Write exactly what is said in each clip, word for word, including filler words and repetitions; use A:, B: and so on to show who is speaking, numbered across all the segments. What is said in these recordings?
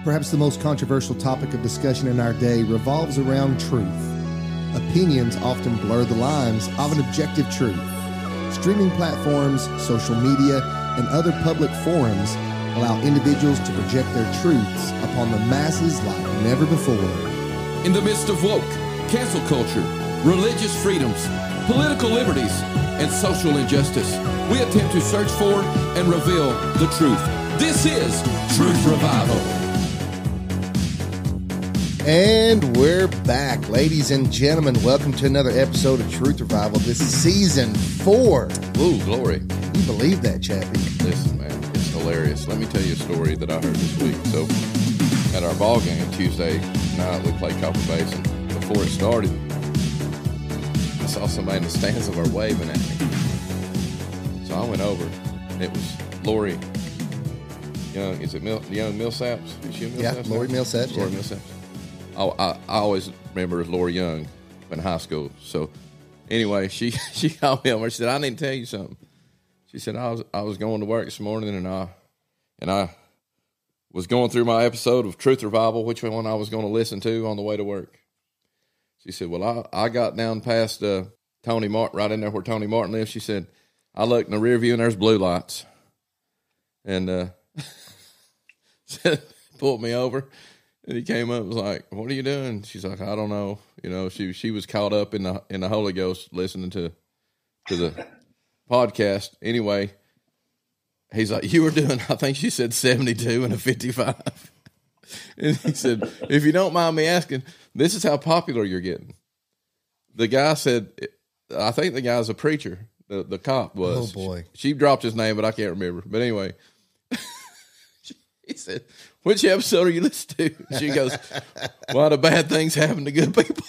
A: Perhaps the most controversial topic of discussion in our day revolves around truth. Opinions often blur the lines of an objective truth. Streaming platforms, social media, and other public forums allow individuals to project their truths upon the masses like never before.
B: In the midst of woke, cancel culture, religious freedoms, political liberties, and social injustice, we attempt to search for and reveal the truth. This is Truth Revival.
A: And we're back, ladies and gentlemen. Welcome to another episode of Truth Revival. This is season four.
B: Ooh, glory.
A: Can you believe that, Chappie?
B: Listen, man, it's hilarious. Let me tell you a story that I heard this week. So, at our ball game Tuesday night, we played Copper Basin. Before it started, I saw somebody in the stands that were waving at me. So I went over. It was Lori Young. Is it Mil- Young Millsaps? Is she a Millsaps?
A: Yeah, Lori Millsaps.
B: Lori
A: yeah.
B: Millsaps. I, I, I always remember Lori Young in high school. So anyway, she, she called me over. She said, "I need to tell you something." She said, I was I was going to work this morning and I and I was going through my episode of Truth Revival, which one I was going to listen to on the way to work. She said, "Well, I, I got down past uh, Tony Martin, right in there where Tony Martin lives." She said, "I looked in the rear view and there's blue lights." And uh, pulled me over. And he came up and was like, "What are you doing?" She's like, "I don't know." You know, she she was caught up in the in the Holy Ghost listening to to the podcast. Anyway, he's like, "You were doing," I think she said seventy-two and a fifty-five. And he said, "If you don't mind me asking, this is how popular you're getting." The guy said, I think the guy's a preacher. The the cop was.
A: Oh, boy.
B: She, she dropped his name, but I can't remember. But anyway, he said, "Which episode are you listening to?" She goes, "Why do bad things happen to good people?"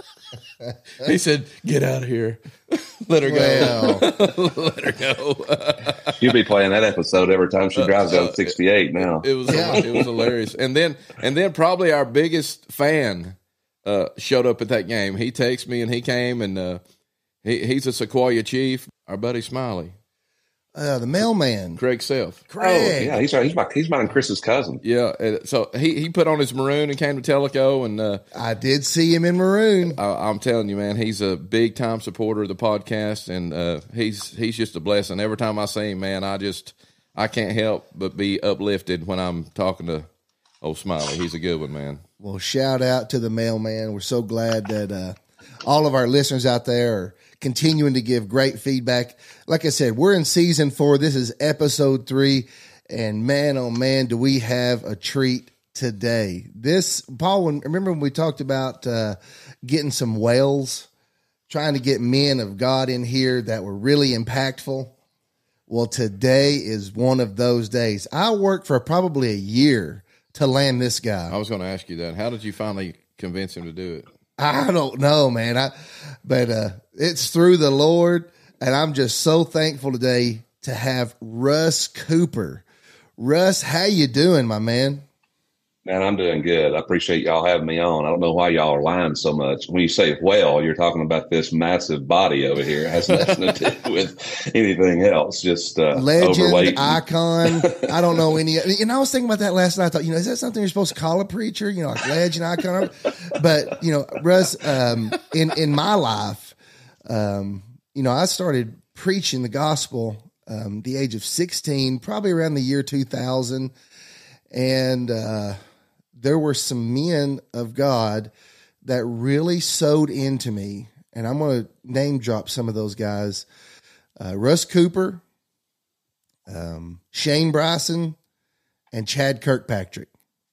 B: He said, "Get out of here. Let her go."
A: Well.
B: Let her go.
C: You'll be playing that episode every time she drives down uh, uh, sixty-eight now.
B: It, it was
A: Yeah.
B: it was hilarious. And then and then probably our biggest fan uh, showed up at that game. He texted me and he came and uh, he, he's a Sequoia chief. Our buddy Smiley.
A: Uh, the mailman.
B: Craig Self.
A: Craig.
C: Yeah, he's he's my he's mine and Chris's cousin.
B: Yeah. And so he, he put on his maroon and came to Tellico and uh,
A: I did see him in maroon.
B: I, I'm telling you, man, he's a big time supporter of the podcast, and uh, he's he's just a blessing. Every time I see him, man, I just I can't help but be uplifted when I'm talking to old Smiley. He's a good one, man.
A: Well, shout out to the mailman. We're so glad that uh, all of our listeners out there are continuing to give great feedback. Like I said, we're in season four. This is episode three, and man, oh man, do we have a treat today. This, Paul, when, remember when we talked about uh, getting some whales, trying to get men of God in here that were really impactful? Well, today is one of those days. I worked for probably a year to land this guy.
B: I was going to ask you that. How did you finally convince him to do it?
A: I don't know, man. I, but uh, it's through the Lord, and I'm just so thankful today to have Russ Cooper. Russ, how you doing, my man?
C: Man, I'm doing good. I appreciate y'all having me on. I don't know why y'all are lying so much. When you say whale, you're talking about this massive body over here. It has nothing to do with anything else. Just uh,
A: legend,
C: overweight.
A: icon. I don't know any. You know, I was thinking about that last night. I thought, you know, is that something you're supposed to call a preacher? You know, like legend, icon. But you know, Russ, um, in in my life, um, you know, I started preaching the gospel um, the age of sixteen, probably around the year two thousand, and uh, there were some men of God that really sowed into me, and I'm going to name drop some of those guys. Uh, Russ Cooper, um, Shane Bryson, and Chad Kirkpatrick.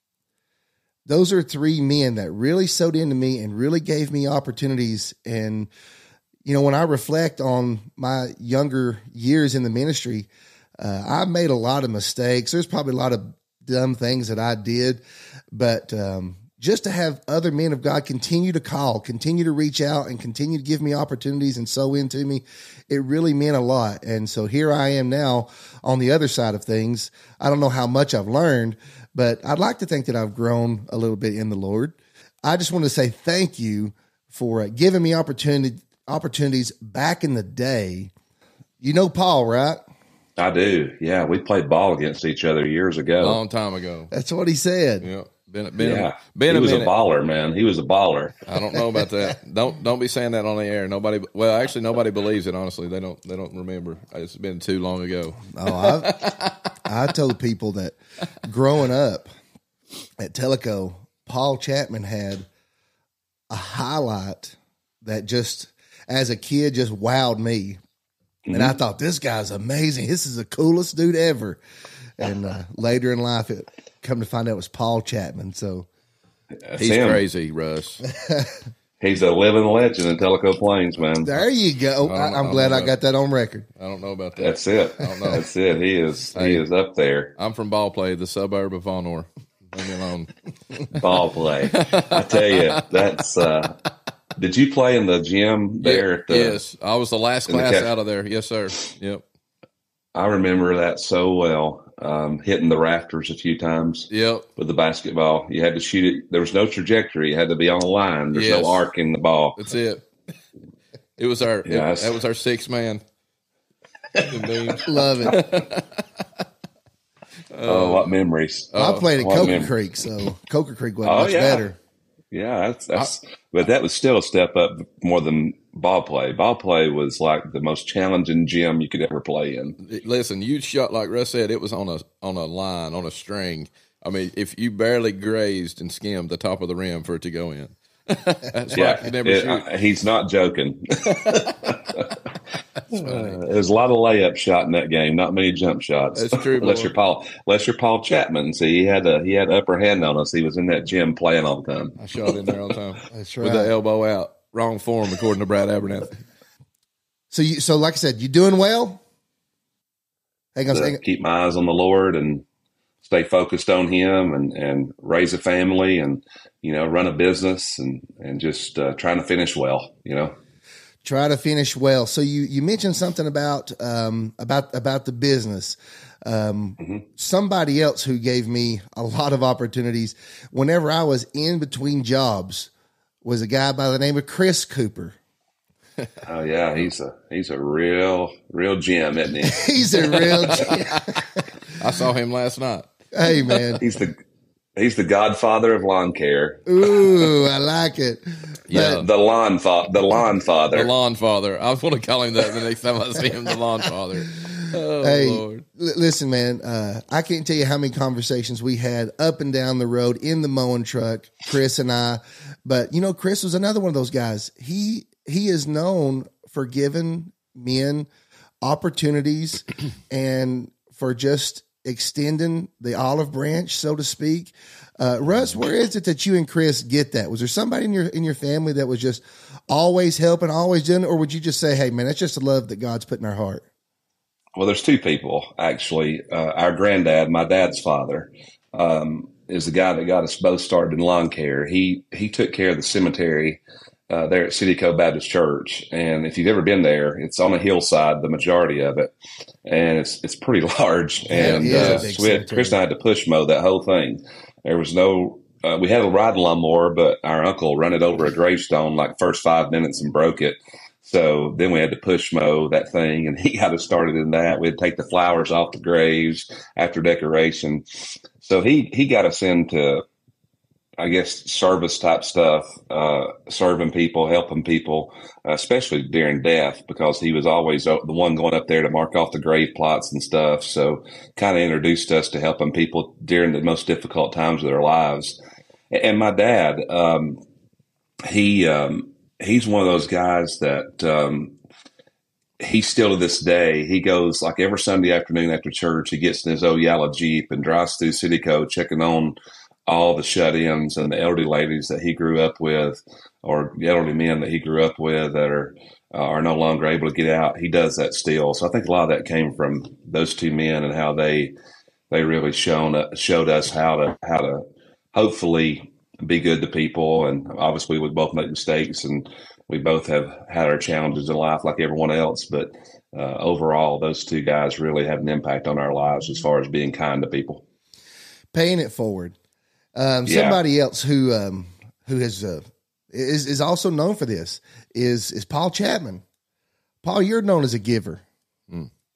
A: Those are three men that really sowed into me and really gave me opportunities. And, you know, when I reflect on my younger years in the ministry, uh, I made a lot of mistakes. There's probably a lot of dumb things that I did, but um, just to have other men of God continue to call, continue to reach out, and continue to give me opportunities and sow into me, it really meant a lot. And so here I am now on the other side of things. I don't know how much I've learned, but I'd like to think that I've grown a little bit in the Lord. I just want to say thank you for uh, giving me opportunity opportunities back in the day. You know Paul, right?
C: I do. Yeah, we played ball against each other years ago.
B: Long time ago.
A: That's what he said.
B: Yeah. Been, been,
C: Yeah,
B: been
C: he
B: a
C: was
B: minute.
C: a baller, man. He was a baller.
B: I don't know about that. Don't don't be saying that on the air. Nobody. Well, actually, nobody believes it. Honestly, they don't. They don't remember. It's been too long ago.
A: Oh, I I told people that growing up at Teleco, Paul Chapman had a highlight that just, as a kid, just wowed me. Mm-hmm. And I thought, this guy's amazing. This is the coolest dude ever. And uh, later in life, it come to find out it was Paul Chapman. So
B: he's him. Crazy, Russ.
C: He's a living legend in Tellico Plains, man.
A: There you go. I, I'm glad I got that on record.
B: I don't know about that.
C: That's it.
B: I don't know.
C: That's it. He is.
B: Hey,
C: he is up there.
B: I'm from Ball Play, the suburb of Vonore. Leave me alone.
C: Ball play. I tell you, that's. Uh, did you play in the gym there?
B: Yeah,
C: at the,
B: yes, I was the last class the out of there. Yes, sir. Yep.
C: I remember that so well. Um, hitting the rafters a few times.
B: Yep.
C: With the basketball, you had to shoot it. There was no trajectory. You had to be on the line. There's
B: yes.
C: no arc in the ball.
B: That's it. It was our. Yeah, it, that was our sixth man.
A: Love it.
C: Oh, what memories!
A: Well, I played at Coker
C: mem-
A: Creek, so Coker Creek wasn't
C: oh,
A: much
C: yeah.
A: better.
C: Yeah, that's that's. I, but that was still a step up more than ball play. Ball play was like the most challenging gym you could ever play in.
B: Listen, you shot like Russ said. It was on a on a line, on a string. I mean, if you barely grazed and skimmed the top of the rim for it to go in, that's
C: yeah,
B: like you never
C: it,
B: shoot.
C: Uh, he's not joking. Uh, there's a lot of layup shot in that game, not many jump shots.
B: That's true.
C: unless you're Paul, unless you're Paul Chapman. See, he had a he had upper hand on us. He was in that gym playing all the time.
B: I shot in there all the time.
A: That's right.
B: With the elbow out, wrong form, according to Brad Abernathy.
A: So you, so like I said, you doing well? Hang on,
C: So
A: hang on.
C: Keep my eyes on the Lord and stay focused on Him, and and raise a family, and you know, run a business, and and just uh, trying to finish well. You know.
A: Try to finish well. So you, you mentioned something about um, about about the business. Um, mm-hmm. Somebody else who gave me a lot of opportunities whenever I was in between jobs was a guy by the name of Chris Cooper.
C: Oh yeah, he's a he's a real real gem, isn't he?
A: He's a real gem.
B: I saw him last night.
A: Hey man,
C: he's the he's the godfather of lawn care.
A: Ooh, I like it.
B: Yeah,
C: the, the lawn fa- the lawn father.
B: The lawn father. I want to call him that the next time I see him. The lawn father. Oh
A: hey,
B: Lord.
A: L- listen, man. Uh, I can't tell you how many conversations we had up and down the road in the mowing truck, Chris and I. But you know, Chris was another one of those guys. He he is known for giving men opportunities and for just extending the olive branch, so to speak. Uh, Russ, where is it that you and Chris get that? Was there somebody in your in your family that was just always helping, always doing it, or would you just say, "Hey, man, that's just the love that God's put in our heart"?
C: Well, there's two people actually. Uh, our granddad, my dad's father, um, is the guy that got us both started in lawn care. He he took care of the cemetery uh, there at City Cove Baptist Church, and if you've ever been there, it's on a hillside, the majority of it, and it's it's pretty large.
A: Yeah,
C: and
A: it is a
C: uh,
A: big
C: so we had,
A: cemetery.
C: Chris and I had to push mow that whole thing. There was no. Uh, we had a riding lawnmower, but our uncle ran it over a gravestone like first five minutes and broke it. So then we had to push mow that thing, and he got us started in that. We'd take the flowers off the graves after decoration. So he, he got us into, I guess, service type stuff, uh, serving people, helping people, uh, especially during death, because he was always the one going up there to mark off the grave plots and stuff. So kind of introduced us to helping people during the most difficult times of their lives. And my dad, um, he, um, he's one of those guys that, um, he still to this day, he goes like every Sunday afternoon after church, he gets in his old yellow Jeep and drives through City Code, checking on all the shut-ins and the elderly ladies that he grew up with, or the elderly men that he grew up with that are, uh, are no longer able to get out. He does that still. So I think a lot of that came from those two men and how they, they really shown, showed us how to, how to hopefully be good to people. And obviously we both make mistakes, and we both have had our challenges in life like everyone else. But uh, overall, those two guys really had an impact on our lives as far as being kind to people.
A: Paying it forward. Um,
C: Yeah.
A: Somebody else who um, who has uh, is is also known for this is is Paul Chapman. Paul, you're known as a giver.
B: Mm.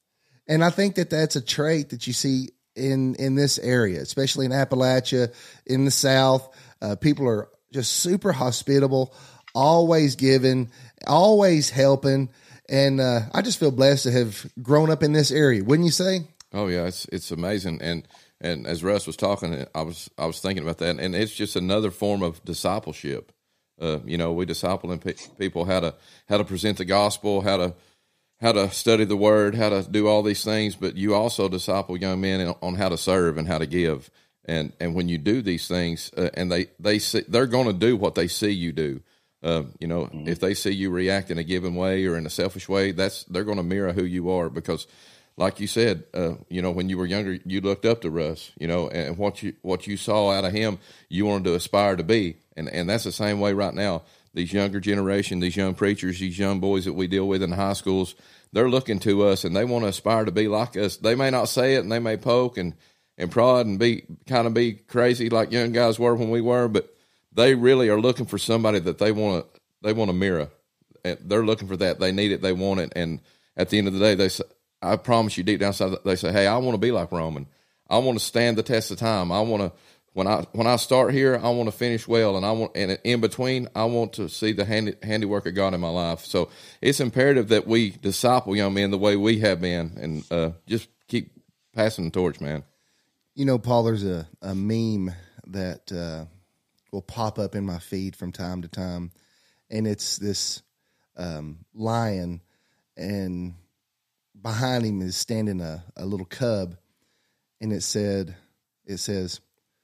A: And I think that that's a trait that you see in, in this area, especially in Appalachia, in the South. Uh, people are just super hospitable, always giving, always helping. And uh, I just feel blessed to have grown up in this area. Wouldn't you say?
B: Oh yeah, it's it's amazing. And and as Russ was talking, I was I was thinking about that, and it's just another form of discipleship. Uh, you know, we disciple in pe- people how to how to present the gospel, how to how to study the word, how to do all these things. But you also disciple young men in, on how to serve and how to give. And and when you do these things, uh, and they they see, they're going to do what they see you do. Uh, you know, mm-hmm. if they see you react in a given way or in a selfish way, that's they're going to mirror who you are. Because, like you said, uh, you know, when you were younger, you looked up to Russ. You know, and what you what you saw out of him, you wanted to aspire to be. And and that's the same way right now. These younger generation, these young preachers, these young boys that we deal with in the high schools, they're looking to us and they want to aspire to be like us. They may not say it, and they may poke and. and prod and be kind of be crazy like young guys were when we were, but they really are looking for somebody that they want to they want to mirror. And they're looking for that. They need it. They want it. And at the end of the day, they say, I promise you, deep down inside, they say, "Hey, I want to be like Roman. I want to stand the test of time. I want to when I when I start here, I want to finish well, and I want and in between, I want to see the handy, handiwork of God in my life." So it's imperative that we disciple young men the way we have been, and uh, just keep passing the torch, man.
A: You know, Paul, there's a, a meme that uh, will pop up in my feed from time to time, and it's this um, lion, and behind him is standing a, a little cub, and it said, it says,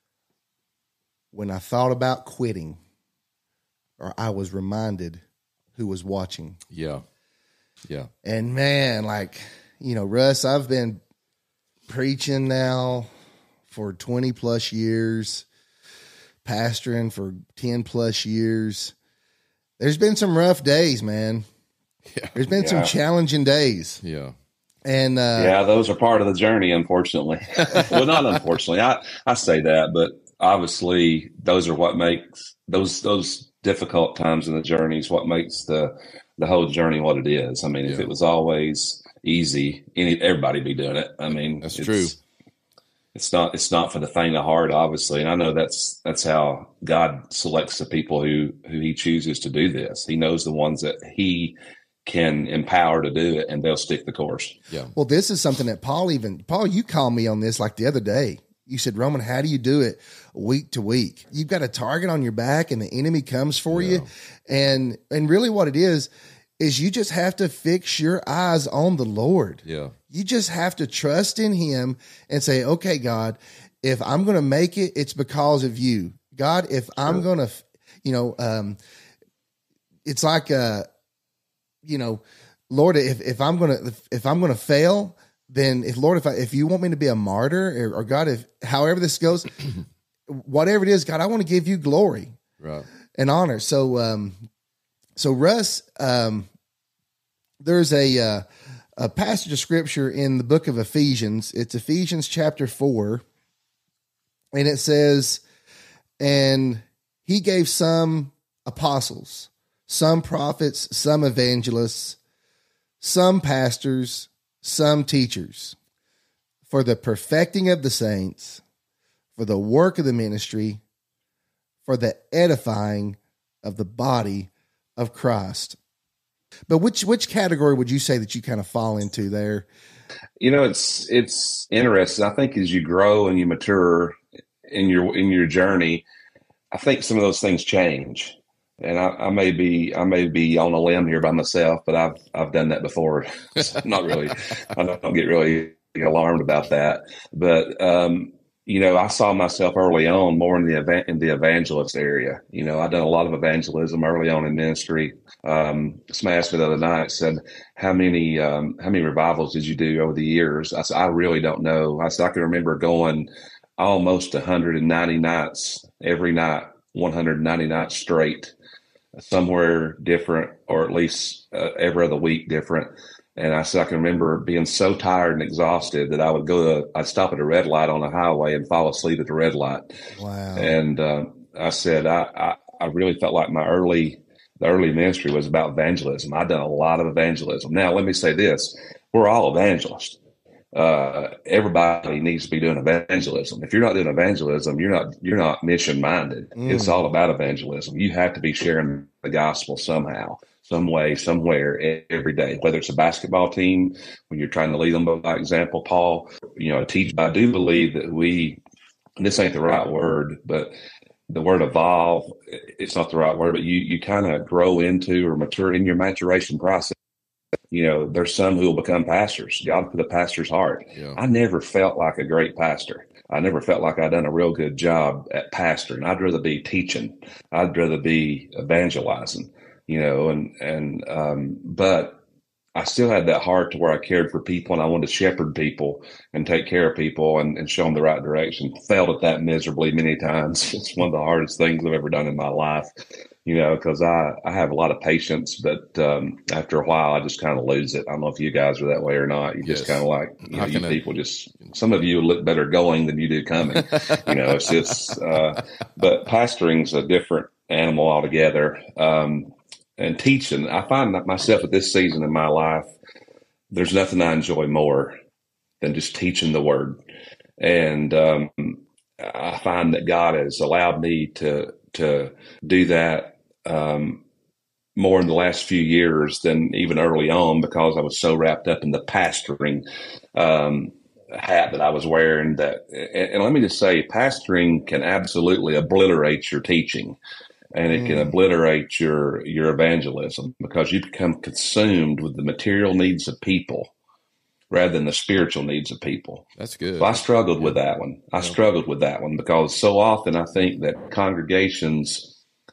A: "When I thought about quitting, or I was reminded who was watching."
B: Yeah, yeah.
A: And man, like, you know, Russ, I've been preaching now for twenty plus years, pastoring for ten plus years. There's been some rough days, man.
B: Yeah.
A: There's been
C: Yeah.
A: some challenging days.
B: Yeah.
A: And, uh,
C: yeah, those are part of the journey, unfortunately. Well, not unfortunately. I, I say that, but obviously those are what makes those, those difficult times in the journey is what makes the, the whole journey what it is. I mean,
B: Yeah.
C: if it was always easy, any, everybody be doing it. I mean,
B: That's
C: it's,
B: true.
C: It's not, it's not for the faint of heart, obviously. And I know that's, that's how God selects the people who, who he chooses to do this. He knows the ones that he can empower to do it, and they'll stick the course.
B: Yeah.
A: well, this is something that Paul even, Paul, you called me on this like the other day. You said, "Roman, how do you do it week to week? You've got a target on your back and the enemy comes for
B: Yeah.
A: you." And, and really what it is, is you just have to fix your eyes on the Lord.
B: Yeah.
A: You just have to trust in him and say, "Okay, God, if I'm going to make it, it's because of you. God, if I'm going to, you know, um, it's like, uh, you know, Lord, if, if I'm going to, if, if I'm going to fail, then if Lord, if I, if you want me to be a martyr or, or God, if however this goes, whatever it is, God, I want to give you glory
B: Right.
A: and honor." So, um, so Russ, um, there's a, uh, a passage of scripture in the book of Ephesians. It's Ephesians chapter four. And it says, "And he gave some apostles, some prophets, some evangelists, some pastors, some teachers, for the perfecting of the saints, for the work of the ministry, for the edifying of the body of Christ." But which which category would you say that you kind of fall into there?
C: You know, it's, it's interesting. I think as you grow and you mature in your, in your journey, I think some of those things change. And I, I may be, I may be on a limb here by myself, but I've, I've done that before. So I'm not really, I don't get really alarmed about that. But, um, you know, I saw myself early on more in the event in the evangelist area. You know, I've done a lot of evangelism early on in ministry. Um, somebody asked me the other night, said, how many, um, how many revivals did you do over the years? I said, I really don't know. I said, I can remember going almost one hundred ninety nights every night, one hundred ninety nights straight, somewhere different, or at least uh, every other week different. And I said, I can remember being so tired and exhausted that I would go to, I'd stop at a red light on the highway and fall asleep at the red light.
A: Wow.
C: And uh, I said, I, I, I really felt like my early, the early ministry was about evangelism. I'd done a lot of evangelism. Now, let me say this. We're all evangelists. uh, everybody needs to be doing evangelism. If you're not doing evangelism, you're not you're not mission minded. Mm. It's all about evangelism. You have to be sharing the gospel somehow, some way, somewhere, every day. Whether it's a basketball team, when you're trying to lead them by example, Paul. You know, teach. I do believe that we. This ain't the right word, but the word evolve. It's not the right word, but you you kind of grow into or mature in your maturation process. You know, there's some who will become pastors. God put a pastor's heart. Yeah. I never felt like a great pastor. I never felt like I'd done a real good job at pastoring. I'd rather be teaching. I'd rather be evangelizing, you know, and, and, um, but I still had that heart to where I cared for people and I wanted to shepherd people and take care of people and, and show them the right direction. Failed at that miserably many times. It's one of the hardest things I've ever done in my life. You know, because I, I have a lot of patience, but um, after a while, I just kind of lose it. I don't know if you guys are that way or not. You yes. just kind of like, you, know, you people just, some of you look better going than you do coming. You know, it's just, uh, but pastoring's a different animal altogether. Um, and teaching, I find that myself at this season in my life, there's nothing I enjoy more than just teaching the word. And um, I find that God has allowed me to, to do that um, more in the last few years than even early on, because I was so wrapped up in the pastoring um, hat that I was wearing that. And, and let me just say, pastoring can absolutely obliterate your teaching, and it mm. can obliterate your, your evangelism, because you become consumed with the material needs of people rather than the spiritual needs of people.
B: That's good.
C: So I struggled yeah. with that one. I yeah. struggled with that one because so often I think that congregations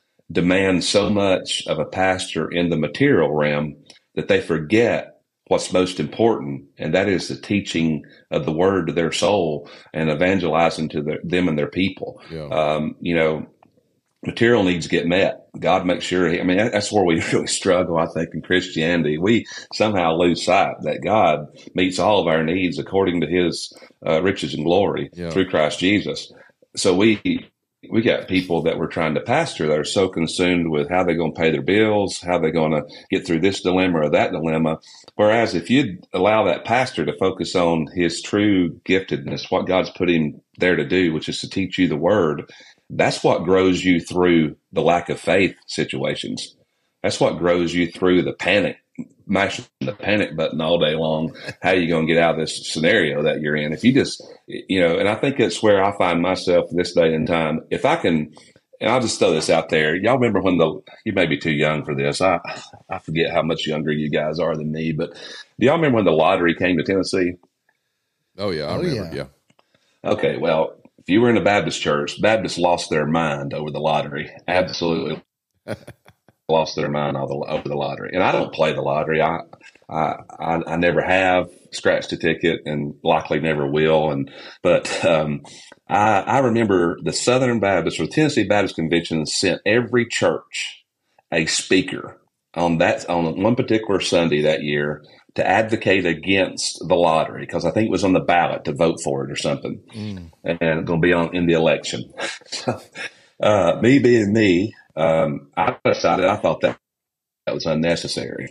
C: demand so much of a pastor in the material realm that they forget what's most important, and that is the teaching of the word to their soul and evangelizing to their, them and their people. Yeah. Um, you know, material needs get met. God makes sure. He, I mean, that's where we really struggle, I think, in Christianity. We somehow lose sight that God meets all of our needs according to his uh, riches and glory yeah. through Christ Jesus. So we we got people that we're trying to pastor that are so consumed with how they're going to pay their bills, how they're going to get through this dilemma or that dilemma. Whereas if you'd allow that pastor to focus on his true giftedness, what God's put him there to do, which is to teach you the word, that's what grows you through the lack of faith situations. That's what grows you through the panic, mashing the panic button all day long. How are you going to get out of this scenario that you're in? If you just, you know, and I think it's where I find myself this day and time. If I can, and I'll just throw this out there. Y'all remember when the, you may be too young for this. I, I forget how much younger you guys are than me, but do y'all remember when the lottery came to Tennessee?
B: Oh yeah. I
A: oh,
B: remember.
A: Yeah.
B: yeah.
C: Okay. Well, if you were in a Baptist church, Baptists lost their mind over the lottery. Absolutely lost their mind over the lottery. And I don't play the lottery. I, I, I, I never have scratched a ticket and likely never will. And, but, um, I, I remember the Southern Baptist or Tennessee Baptist Convention sent every church a speaker on that, on one particular Sunday that year to advocate against the lottery, because I think it was on the ballot to vote for it or something, mm. and it's going to be on in the election. So, uh, me being me, um, I decided I thought that that was unnecessary,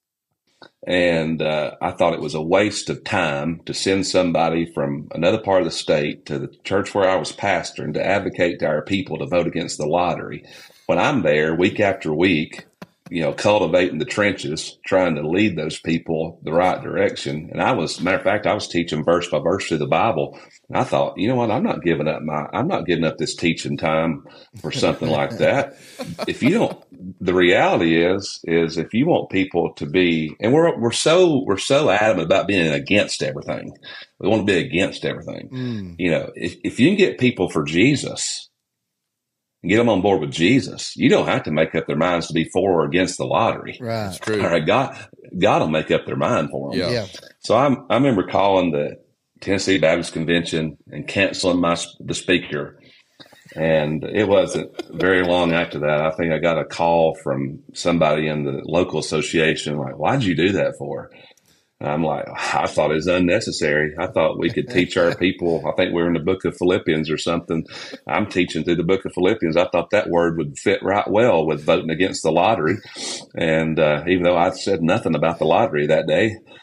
C: and uh, I thought it was a waste of time to send somebody from another part of the state to the church where I was pastoring to advocate to our people to vote against the lottery, when I'm there week after week, you know, cultivating the trenches, trying to lead those people the right direction. And I was, matter of fact, I was teaching verse by verse through the Bible. And I thought, you know what, I'm not giving up my, I'm not giving up this teaching time for something like that. If you don't, the reality is, is if you want people to be, and we're, we're so, we're so adamant about being against everything. We want to be against everything. Mm. You know, if, if you can get people for Jesus, and get them on board with Jesus, you don't have to make up their minds to be for or against the lottery.
A: Right.
B: That's true.
C: All right. God, God will make up their mind for them.
B: Yeah. yeah.
C: So I'm, I remember calling the Tennessee Baptist Convention and canceling my, the speaker. And it wasn't very long after that. I think I got a call from somebody in the local association, like, why'd you do that for? And I'm like, I thought it was unnecessary. I thought we could teach our people. I think we were in the book of Philippians or something. I'm teaching through the book of Philippians. I thought that word would fit right well with voting against the lottery. And uh, even though I said nothing about the lottery that day,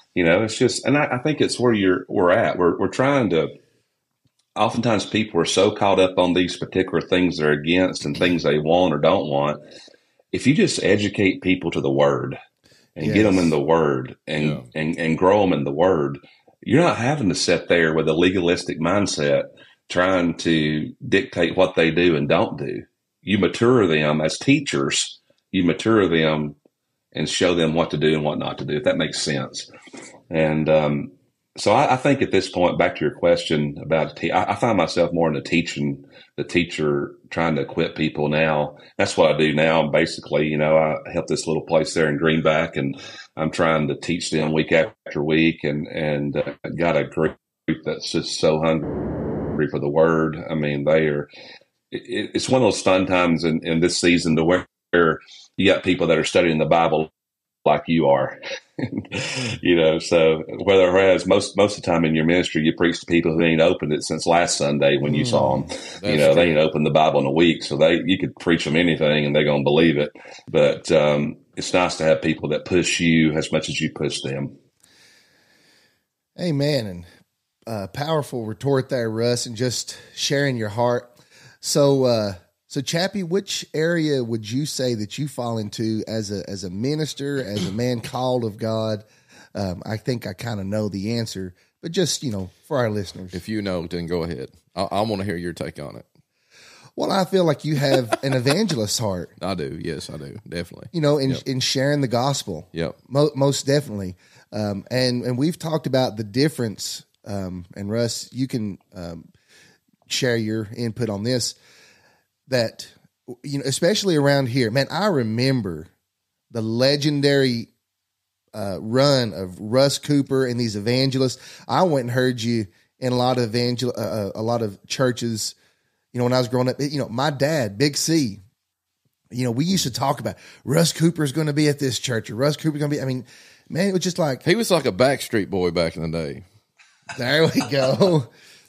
C: You know, it's just, and I, I think it's where you're we're at. We're we're trying to. Oftentimes, people are so caught up on these particular things they're against and things they want or don't want. If you just educate people to the Word and
A: Yes.
C: get them in the Word and,
B: Yeah.
C: and and grow them in the Word, you're not having to sit there with a legalistic mindset trying to dictate what they do and don't do. You mature them as teachers. You mature them and show them what to do and what not to do, if that makes sense. And um, so I, I think at this point, back to your question about, te- I, I find myself more in the teaching, the teacher trying to equip people now. That's what I do now. Basically, you know, I help this little place there in Greenback, and I'm trying to teach them week after week, and and uh, got a group that's just so hungry for the Word. I mean, they are. It, it's one of those fun times in, in this season to where you got people that are studying the Bible like you are, you know. So whether whereas most most of the time in your ministry, you preach to people who ain't opened it since last Sunday when you saw them. You know,
B: true.
C: they ain't opened the Bible in a week, so they you could preach them anything and they're gonna believe it. But um, it's nice to have people that push you as much as you push them.
A: Amen. And uh, powerful retort there, Russ, and just sharing your heart. So, uh, so Chappie, which area would you say that you fall into as a as a minister, as a man called of God? Um, I think I kind of know the answer, but just, you know, for our listeners.
B: If you know, then go ahead. I, I want to hear your take on it.
A: Well, I feel like you have an evangelist heart,
B: I do. Yes, I do. Definitely.
A: you know, in
B: Yep.
A: in sharing the gospel.
B: Yep.
A: Mo- most definitely. Um, and, and we've talked about the difference. Um, and Russ, you can um, share your input on this. That, you know, especially around here, man, I remember the legendary uh, run of Russ Cooper and these evangelists. I went and heard you in a lot of evangel, uh, a lot of churches. You know, when I was growing up, you know, my dad, Big C, you know, we used to talk about Russ Cooper's going to be at this church or Russ Cooper's going to be, I mean, man, it was just like,
B: He was like a Backstreet Boy back in the day.
A: there we go.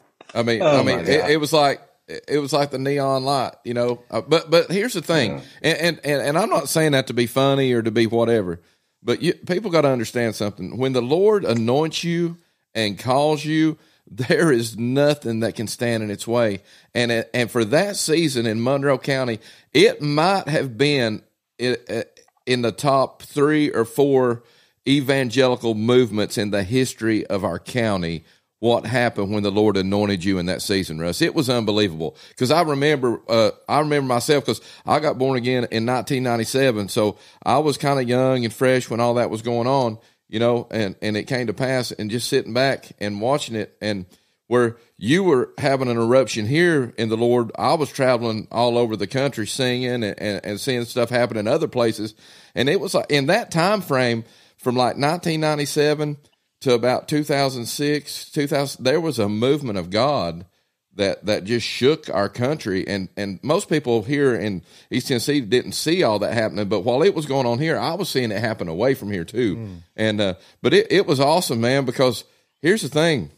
B: I mean,
C: Oh,
B: I mean,
C: my
B: it,
C: God.
B: it was like it was like the neon light, you know. Uh, but but here's the thing,
C: Yeah.
B: and, and and and I'm not saying that to be funny or to be whatever, but you, people got to understand something. When the Lord anoints you and calls you, there is nothing that can stand in its way. And it- and for that season in Monroe County, it might have been in, in the top three or four evangelical movements in the history of our county. What happened when the Lord anointed you in that season, Russ? It was unbelievable. Because I remember, uh, I remember myself because I got born again in nineteen ninety-seven, so I was kind of young and fresh when all that was going on, you know, and and it came to pass, and just sitting back and watching it, and where you were having an eruption here in the Lord, I was traveling all over the country singing and, and, and seeing stuff happen in other places, and it was like in that time frame from like nineteen ninety-seven to about two thousand six, two thousand, there was a movement of God that, that just shook our country. And, and most people here in East Tennessee didn't see all that happening, but while it was going on here, I was seeing it happen away from here too. Mm. And, uh, but it, it was awesome, man, because here's the thing.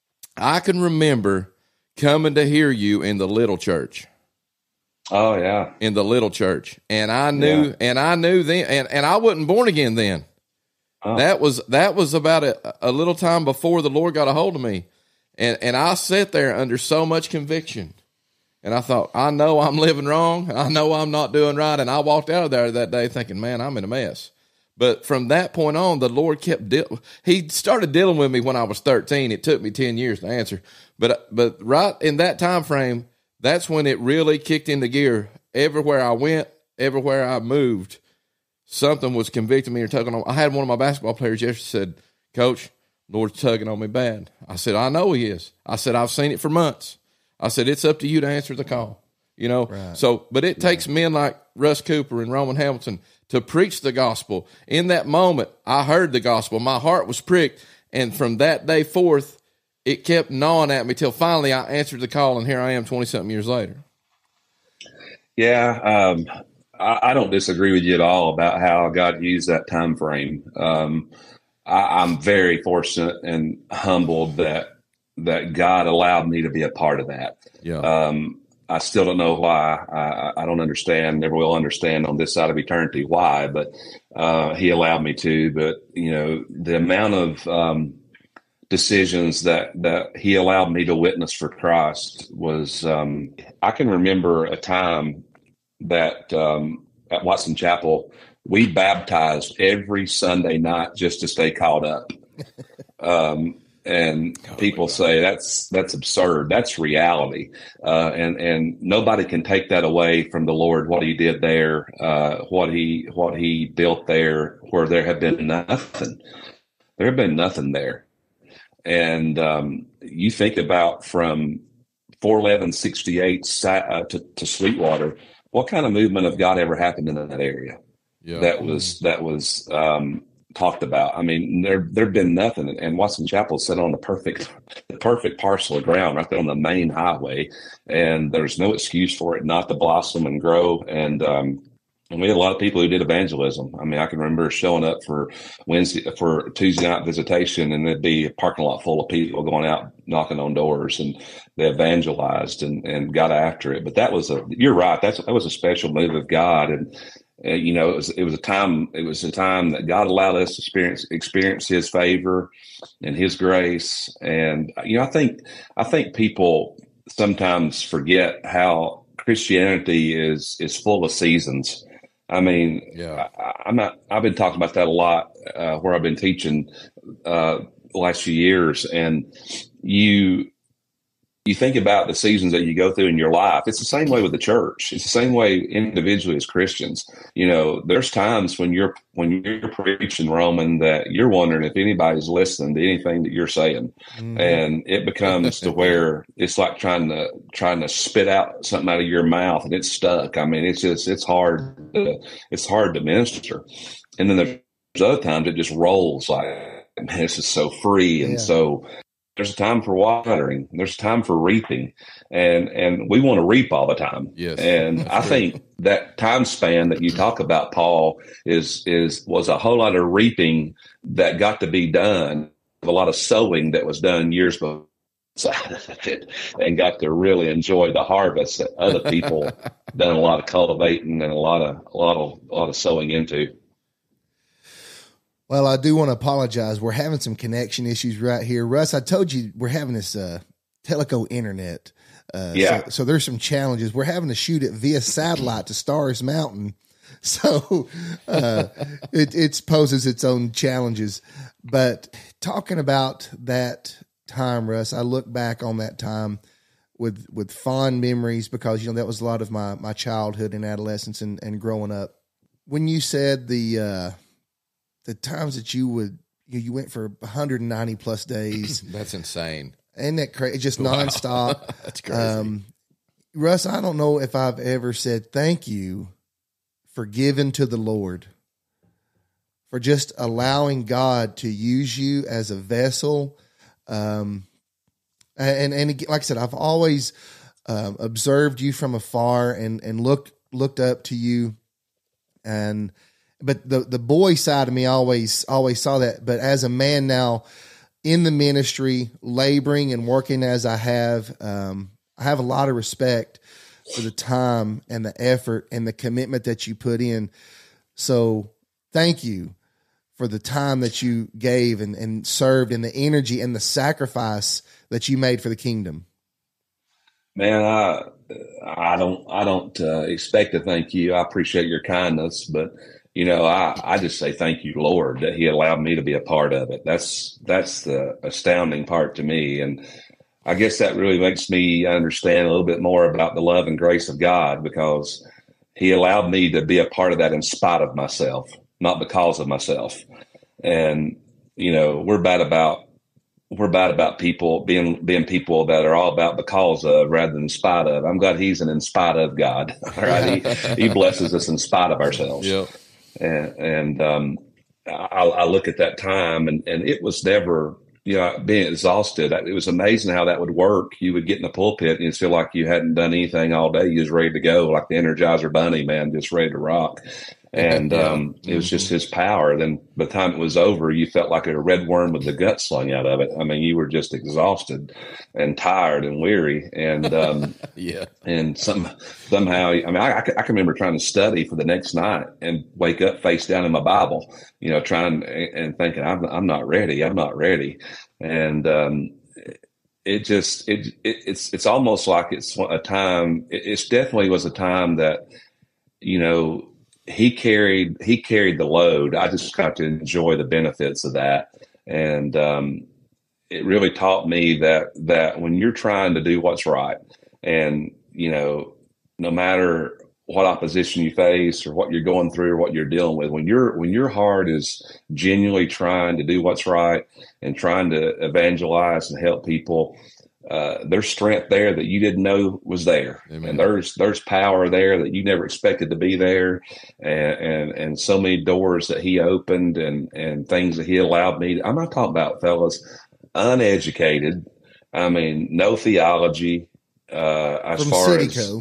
B: I can remember coming to hear you in the little church.
C: Oh yeah.
B: In the little church. And I knew, yeah. and I knew then, and, and I wasn't born again then. Oh. That was that was about a, a little time before the Lord got a hold of me, and and I sat there under so much conviction, and I thought, I know I'm living wrong, I know I'm not doing right, and I walked out of there that day thinking, man, I'm in a mess. But from that point on, the Lord kept deal- He started dealing with me when I was thirteen. It took me ten years to answer, but but right in that time frame, that's when it really kicked into gear. Everywhere I went, everywhere I moved, something was convicting me or tugging on. I had one of my basketball players yesterday said, Coach, Lord's tugging on me bad. I said, I know he is. I said, I've seen it for months. I said, it's up to you to answer the call. You know, right. So, but it takes yeah. men like Russ Cooper and Roman Hamilton to preach the gospel. In that moment, I heard the gospel. My heart was pricked. And from that day forth, it kept gnawing at me till finally I answered the call. And here I am twenty something years later.
C: Yeah. Um, I don't disagree with you at all about how God used that time frame. Um, I, I'm very fortunate and humbled that that God allowed me to be a part of that.
B: Yeah.
C: Um, I still don't know why. I, I don't understand. Never will understand on this side of eternity why. But uh, he allowed me to. But you know, the amount of um, decisions that that he allowed me to witness for Christ was. Um, I can remember a time that um, at Watson Chapel we baptized every Sunday night just to stay caught up. Um, And oh, people say that's that's absurd. That's reality, uh, and and nobody can take that away from the Lord. What He did there, uh, what he what He built there, where there had been nothing. There had been nothing there, and um, you think about from four eleven sixty-eight uh, to, to Sweetwater. What kind of movement of God ever happened in that area? Yeah. That was that was. Um, talked about. I mean, there there'd been nothing, and Watson Chapel sat on the perfect, the perfect parcel of ground right there on the main highway, and there's no excuse for it not to blossom and grow. And um, and we had a lot of people who did evangelism. I mean, I can remember showing up for Wednesday for Tuesday night visitation, and there'd be a parking lot full of people going out knocking on doors, and they evangelized and and got after it. But that was a you're right. That's that was a special move of God. And Uh, you know, it was it was a time it was a time that God allowed us to experience experience His favor and His grace. And you know, I think I think people sometimes forget how Christianity is is full of seasons. I mean, yeah, I, I'm not. I've been talking about that a lot uh, where I've been teaching uh, the last few years, and you. You think about the seasons that you go through in your life. It's the same way with the church. It's the same way individually as Christians. You know, there's times when you're when you're preaching, Roman, that you're wondering if anybody's listening to anything that you're saying, mm. and it becomes to where it's like trying to trying to spit out something out of your mouth and it's stuck. I mean, it's just it's hard. To, it's hard to minister. And then there's other times it just rolls like, man, this is so free and yeah. so. There's a time for watering. There's a time for reaping, and and we want to reap all the time. Yes, and I think that time span that you talk about, Paul, is is was a whole lot of reaping that got to be done. A lot of sowing that was done years before, and got to really enjoy the harvest that other people done a lot of cultivating and a lot of a lot of a lot of sowing into.
A: Well, I do want to apologize. We're having some connection issues right here. Russ, I told you we're having this uh, Teleco internet. Uh, yeah. So, so there's some challenges. We're having to shoot it via satellite to Stars Mountain. So uh, it it poses its own challenges. But talking about that time, Russ, I look back on that time with with fond memories because, you know, that was a lot of my, my childhood and adolescence and, and growing up. When you said the uh, – the times that you would, you, you went for one hundred ninety plus days.
B: That's insane.
A: Isn't that crazy? Just wow. nonstop.
B: That's crazy. Um,
A: Russ, I don't know if I've ever said thank you for giving to the Lord, for just allowing God to use you as a vessel. Um, and, and like I said, I've always um, observed you from afar and, and looked, looked up to you. And, But the, the boy side of me always always saw that. But as a man now in the ministry, laboring and working as I have, um, I have a lot of respect for the time and the effort and the commitment that you put in. So thank you for the time that you gave and, and served and the energy and the sacrifice that you made for the kingdom.
C: Man, I I don't I don't uh, expect to thank you. I appreciate your kindness, but you know, I, I just say thank you, Lord, that He allowed me to be a part of it. That's that's the astounding part to me. And I guess that really makes me understand a little bit more about the love and grace of God, because He allowed me to be a part of that in spite of myself, not because of myself. And, you know, we're bad about we're bad about people being being people that are all about because of rather than in spite of. I'm glad He's an in spite of God. All right. He, he blesses us in spite of ourselves. Yep. And, and um, I, I look at that time, and, and it was never, you know, being exhausted. It was amazing how that would work. You would get in the pulpit and you'd feel like you hadn't done anything all day. You was ready to go, like the Energizer Bunny, man, just ready to rock. And
B: Yeah.
C: um, it was just his power. Then by the time it was over, you felt like a red worm with the gut slung out of it. I mean, you were just exhausted and tired and weary. And um,
B: Yeah.
C: and some somehow, I mean, I, I can I can remember trying to study for the next night and wake up face down in my Bible, you know, trying and thinking, I'm I'm not ready, I'm not ready, and um, it just it, it it's it's almost like it's a time. It it's definitely was a time that, you know, he carried he carried the load. I just got to enjoy the benefits of that, and um, it really taught me that that when you're trying to do what's right, and you know, no matter what opposition you face or what you're going through or what you're dealing with, when your when your heart is genuinely trying to do what's right and trying to evangelize and help people, uh, there's strength there that you didn't know was there. Amen. And there's there's power there that you never expected to be there, and and, and so many doors that he opened and and things that he allowed me to, I'm not talking about, fellas, uneducated. I mean, no theology. Uh, as
A: from
C: far
A: Cityco.
C: as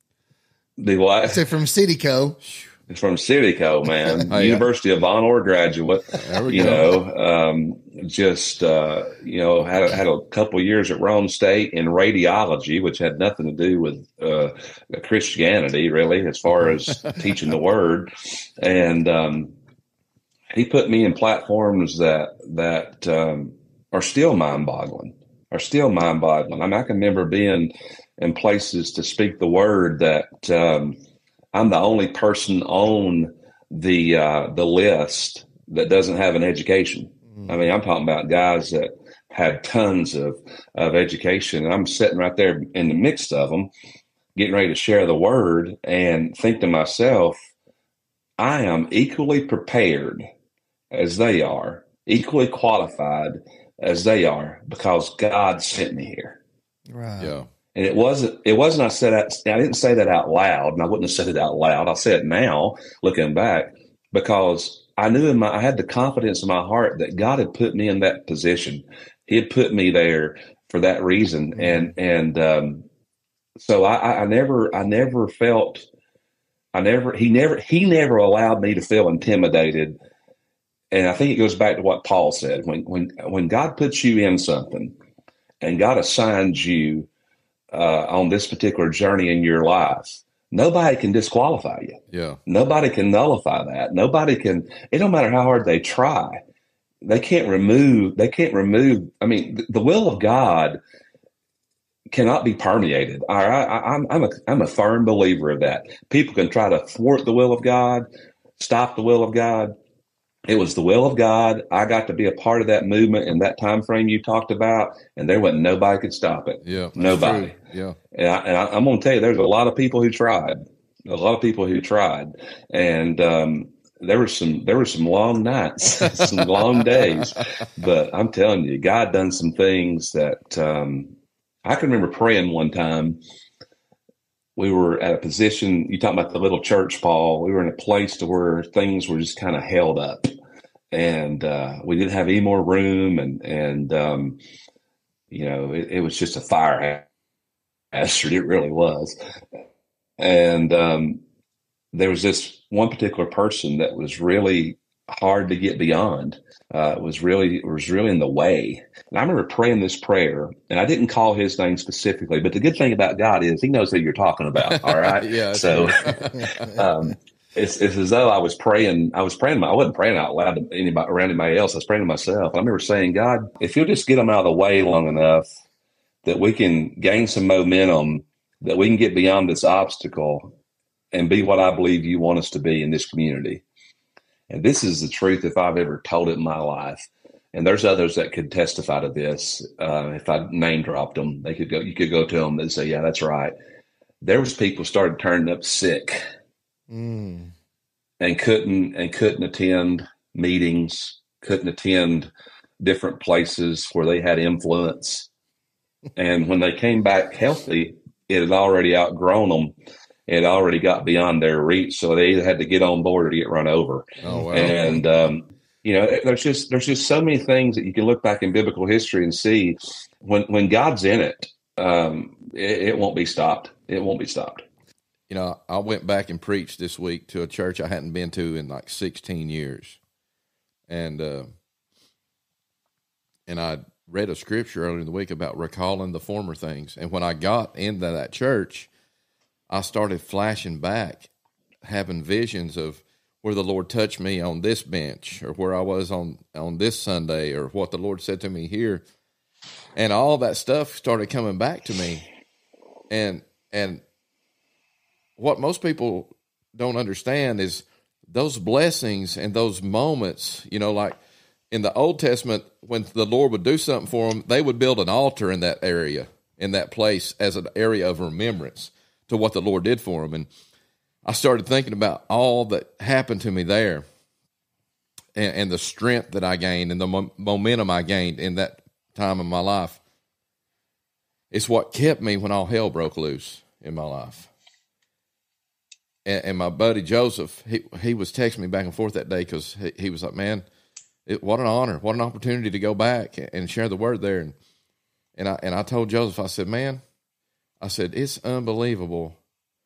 C: the what?
A: I say from Cityco.
C: It's from Cityco, man.
B: Oh, yeah.
C: University of Von Orr graduate.
B: There we
C: you
B: go.
C: know, um, just uh, you know, had a, had a couple of years at Rome State in radiology, which had nothing to do with uh, Christianity, really, as far as teaching the Word. And um, he put me in platforms that that um, are still mind-boggling. Are still mind-boggling. I mean, I can remember being in places to speak the Word that. Um, I'm the only person on the uh, the list that doesn't have an education. Mm. I mean, I'm talking about guys that had tons of, of education. And I'm sitting right there in the midst of them, getting ready to share the word, and think to myself, I am equally prepared as they are, equally qualified as they are, because God sent me here.
A: Right.
B: Yeah.
C: And it wasn't, it wasn't, I said, that, I didn't say that out loud, and I wouldn't have said it out loud. I'll say it now, looking back, because I knew in my, I had the confidence in my heart that God had put me in that position. He had put me there for that reason. Mm-hmm. And, and, um, so I, I never, I never felt, I never, he never, he never allowed me to feel intimidated. And I think it goes back to what Paul said, when, when, when God puts you in something and God assigns you, Uh, on this particular journey in your life, nobody can disqualify you.
B: Yeah.
C: Nobody can nullify that. Nobody can, it don't matter how hard they try. They can't remove, they can't remove, I mean, the, the will of God cannot be permeated. All right. I, I'm, I'm a, I'm a firm believer of that. People can try to thwart the will of God, stop the will of God. It was the will of God. I got to be a part of that movement in that time frame you talked about, and there wasn't nobody could stop it.
B: Yeah,
C: nobody.
B: True. Yeah,
C: and, I, and I, I'm going to tell you, there's a lot of people who tried, a lot of people who tried, and um, there were some there were some long nights, some long days. But I'm telling you, God done some things that um, I can remember praying one time. We were at a position, you talking about the little church, Paul. We were in a place to where things were just kind of held up, and uh, we didn't have any more room, and and um, you know, it, it was just a fire hazard. It really was. And um, there was this one particular person that was really hard to get beyond. Uh, it was really, it was really in the way. And I remember praying this prayer, and I didn't call his name specifically, but the good thing about God is he knows who you're talking about. All right.
B: Yeah.
C: So um, it's, it's as though I was praying, I was praying, I wasn't praying out loud to anybody around anybody else. I was praying to myself. I remember saying, God, if you'll just get them out of the way long enough that we can gain some momentum, that we can get beyond this obstacle and be what I believe you want us to be in this community. And this is the truth if I've ever told it in my life. And there's others that could testify to this. Uh, if I name dropped them, they could go, you could go to them and say, yeah, that's right. There was people started turning up sick mm. and couldn't, and couldn't attend meetings, couldn't attend different places where they had influence. And when they came back healthy, it had already outgrown them. It already got beyond their reach, so they either had to get on board or get run over.
B: Oh, wow.
C: And um, you know, there's just there's just so many things that you can look back in biblical history and see when when God's in it, um, it, it won't be stopped. It won't be stopped.
B: you know, I went back and preached this week to a church I hadn't been to in like sixteen years. And, uh, and I read a scripture earlier in the week about recalling the former things. And when I got into that church, I started flashing back, having visions of where the Lord touched me on this bench, or where I was on, on this Sunday, or what the Lord said to me here. And all that stuff started coming back to me. And, and what most people don't understand is those blessings and those moments, you know, like in the Old Testament, when the Lord would do something for them, they would build an altar in that area, in that place, as an area of remembrance to what the Lord did for them. And I started thinking about all that happened to me there, and, and the strength that I gained and the mo- momentum I gained in that time of my life. It's what kept me when all hell broke loose in my life. And, and my buddy Joseph, he he was texting me back and forth that day, because he, he was like, man, it, what an honor, what an opportunity to go back and share the word there. And and I and I told Joseph, I said, man, I said, it's unbelievable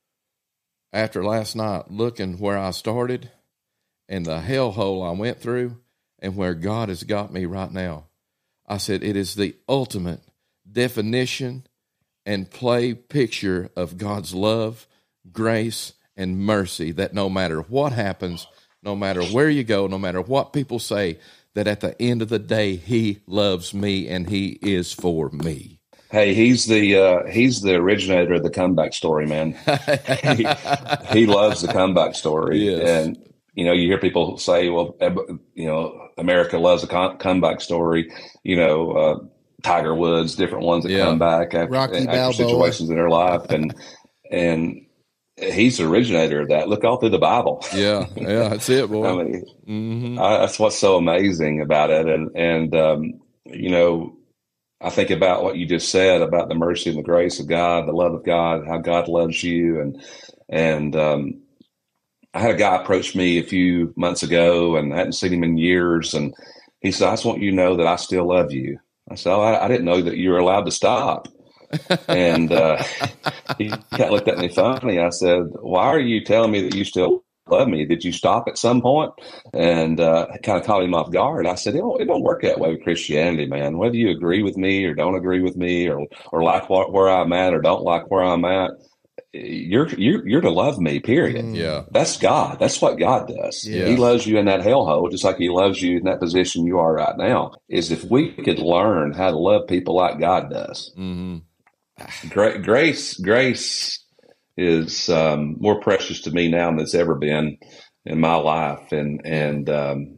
B: after last night looking where I started and the hellhole I went through and where God has got me right now. I said, it is the ultimate definition and play picture of God's love, grace, and mercy, that no matter what happens, no matter where you go, no matter what people say, that at the end of the day, he loves me and he is for me.
C: Hey, he's the uh, he's the originator of the comeback story, man. he, he loves the comeback story.
B: Yes.
C: And, you know, you hear people say, well, you know, America loves a com- comeback story, you know, uh, Tiger Woods, different ones that
B: Yeah.
C: come back after, after situations in their life. And, and he's the originator of that. Look all through the Bible.
B: Yeah. Yeah. That's it, boy.
C: I mean,
B: mm-hmm.
C: I, that's what's so amazing about it. And, and, um, you know, I think about what you just said about the mercy and the grace of God, the love of God, how God loves you. And, and, um, I had a guy approach me a few months ago, and I hadn't seen him in years. And he said, I just want you to know that I still love you. I said, oh, I, I didn't know that you were allowed to stop. And, uh, he kind of looked at me funny. I said, why are you telling me that you still love me? Did you stop at some point? And uh, kind of caught him off guard. I said, it don't, it don't work that way with Christianity, man. Whether you agree with me or don't agree with me, or or like what, where I'm at or don't like where I'm at, you're you're you're to love me, period.
B: Yeah.
C: That's God. That's what God does.
B: Yeah.
C: He loves you in that hellhole, just like he loves you in that position you are right now. Is if we could learn how to love people like God does.
B: Mm-hmm.
C: Gra- grace, grace is um, more precious to me now than it's ever been in my life. And, and um,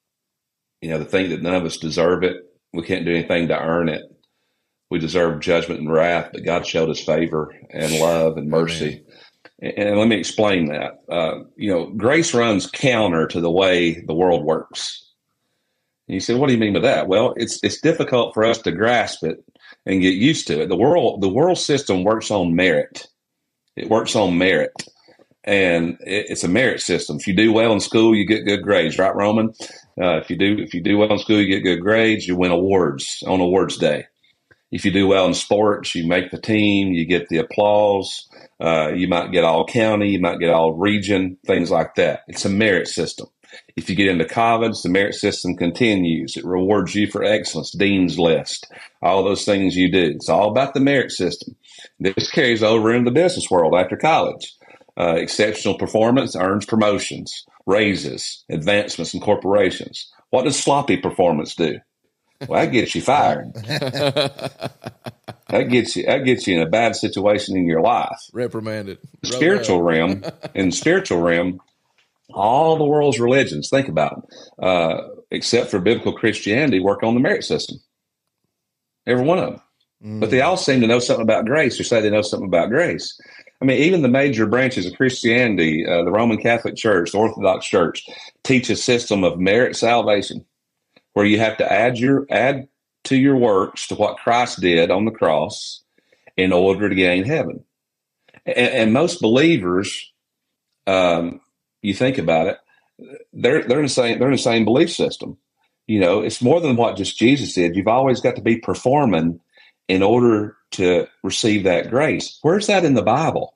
C: you know, the thing that none of us deserve it, we can't do anything to earn it. We deserve judgment and wrath, but God showed us favor and love and mercy. And, and let me explain that. Uh, you know, grace runs counter to the way the world works. And you say, what do you mean by that? Well, it's it's difficult for us to grasp it and get used to it. The world, the world system works on merit. It works on merit, and it, it's a merit system. If you do well in school, you get good grades, right, Roman? Uh, if you do, if you do well in school, you get good grades. You win awards on awards day. If you do well in sports, you make the team. You get the applause. Uh, you might get all county. You might get all region. Things like that. It's a merit system. If you get into college, the merit system continues. It rewards you for excellence, dean's list, all those things you do. It's all about the merit system. This carries over into the business world after college. Uh, exceptional performance earns promotions, raises, advancements in corporations. What does sloppy performance do? Well, that gets you fired. That gets you, that gets you in a bad situation in your life.
B: Reprimanded.
C: The spiritual realm, in the spiritual realm, all the world's religions, think about it, uh, except for biblical Christianity, work on the merit system. Every one of them. Mm. But they all seem to know something about grace, or say they know something about grace. I mean, even the major branches of Christianity, uh, the Roman Catholic Church, the Orthodox Church, teach a system of merit salvation, where you have to add your add to your works to what Christ did on the cross in order to gain heaven. And, and most believers, um, you think about it, they're they're in the same they're in the same belief system. You know, it's more than what just Jesus did. You've always got to be performing in order to receive that grace. Where's that in the Bible?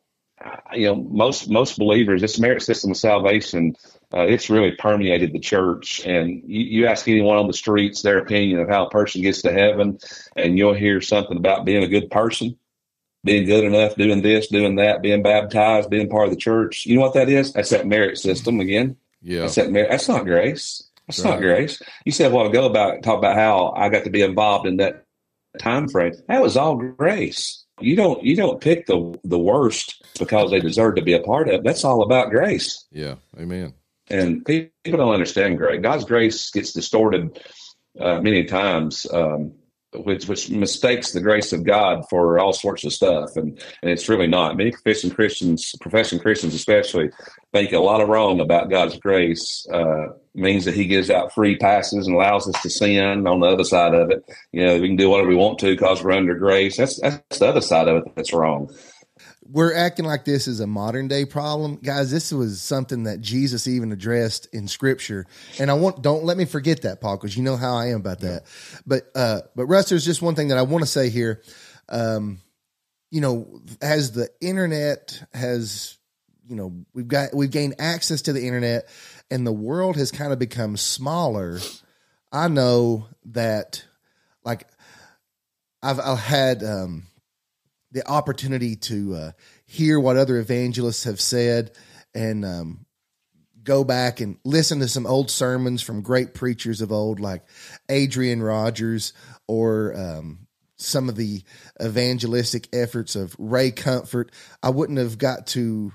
C: you know, most most believers, this merit system of salvation, uh, it's really permeated the church. And you, you ask anyone on the streets their opinion of how a person gets to heaven, and you'll hear something about being a good person, being good enough, doing this, doing that, being baptized, being part of the church. You know what that is? That's that merit system again.
B: Yeah,
C: that's that merit. That's not grace. That's
B: right.
C: not grace. You said a while ago about talk about how I got to be involved in that time frame. That was all grace. You don't you don't pick the the worst because they deserve to be a part of it. That's all about grace.
B: Yeah, amen.
C: And people don't understand grace. God's grace gets distorted uh, many times, um, which which mistakes the grace of God for all sorts of stuff, and and it's really not. Many professing Christians, professing Christians especially, think a lot of wrong about God's grace. Uh, means that He gives out free passes and allows us to sin. On the other side of it, you know, we can do whatever we want to because we're under grace. That's that's the other side of it that's wrong.
A: We're acting like this is a modern day problem, guys. This was something that Jesus even addressed in Scripture, and I want don't let me forget that, Paul, because you know how I am about that. But uh, but Russ, there's just one thing that I want to say here. Um, you know, as the internet has, you know, we've got we've gained access to the internet, and the world has kind of become smaller. I know that, like, I've I've had. Um, the opportunity to uh, hear what other evangelists have said and um, go back and listen to some old sermons from great preachers of old, like Adrian Rogers, or um, some of the evangelistic efforts of Ray Comfort. I wouldn't have got to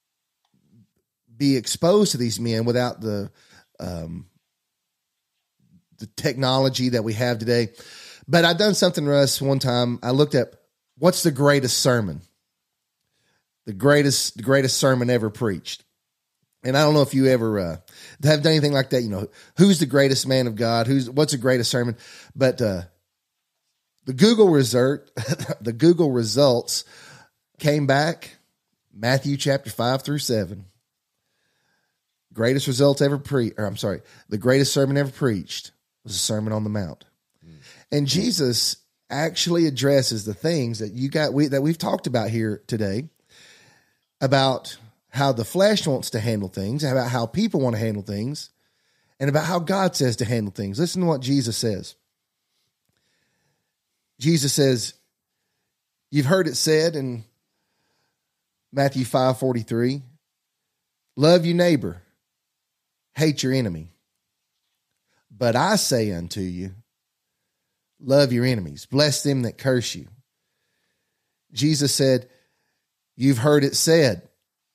A: be exposed to these men without the um, the technology that we have today. But I done something, Russ, one time. I looked at what's the greatest sermon, the greatest, the greatest sermon ever preached. And I don't know if you ever uh, have done anything like that. You know, who's the greatest man of God? Who's what's the greatest sermon? But uh, the Google result, the Google results came back. Matthew chapter five through seven. Greatest results ever pre. Or I'm sorry, the greatest sermon ever preached was a Sermon on the Mount, mm. and Jesus actually addresses the things that you got we, that we've talked about here today about how the flesh wants to handle things, about how people want to handle things, and about how God says to handle things. Listen to what Jesus says. Jesus says, you've heard it said in Matthew five forty-three, love your neighbor, hate your enemy. But I say unto you, love your enemies. Bless them that curse you. Jesus said, you've heard it said,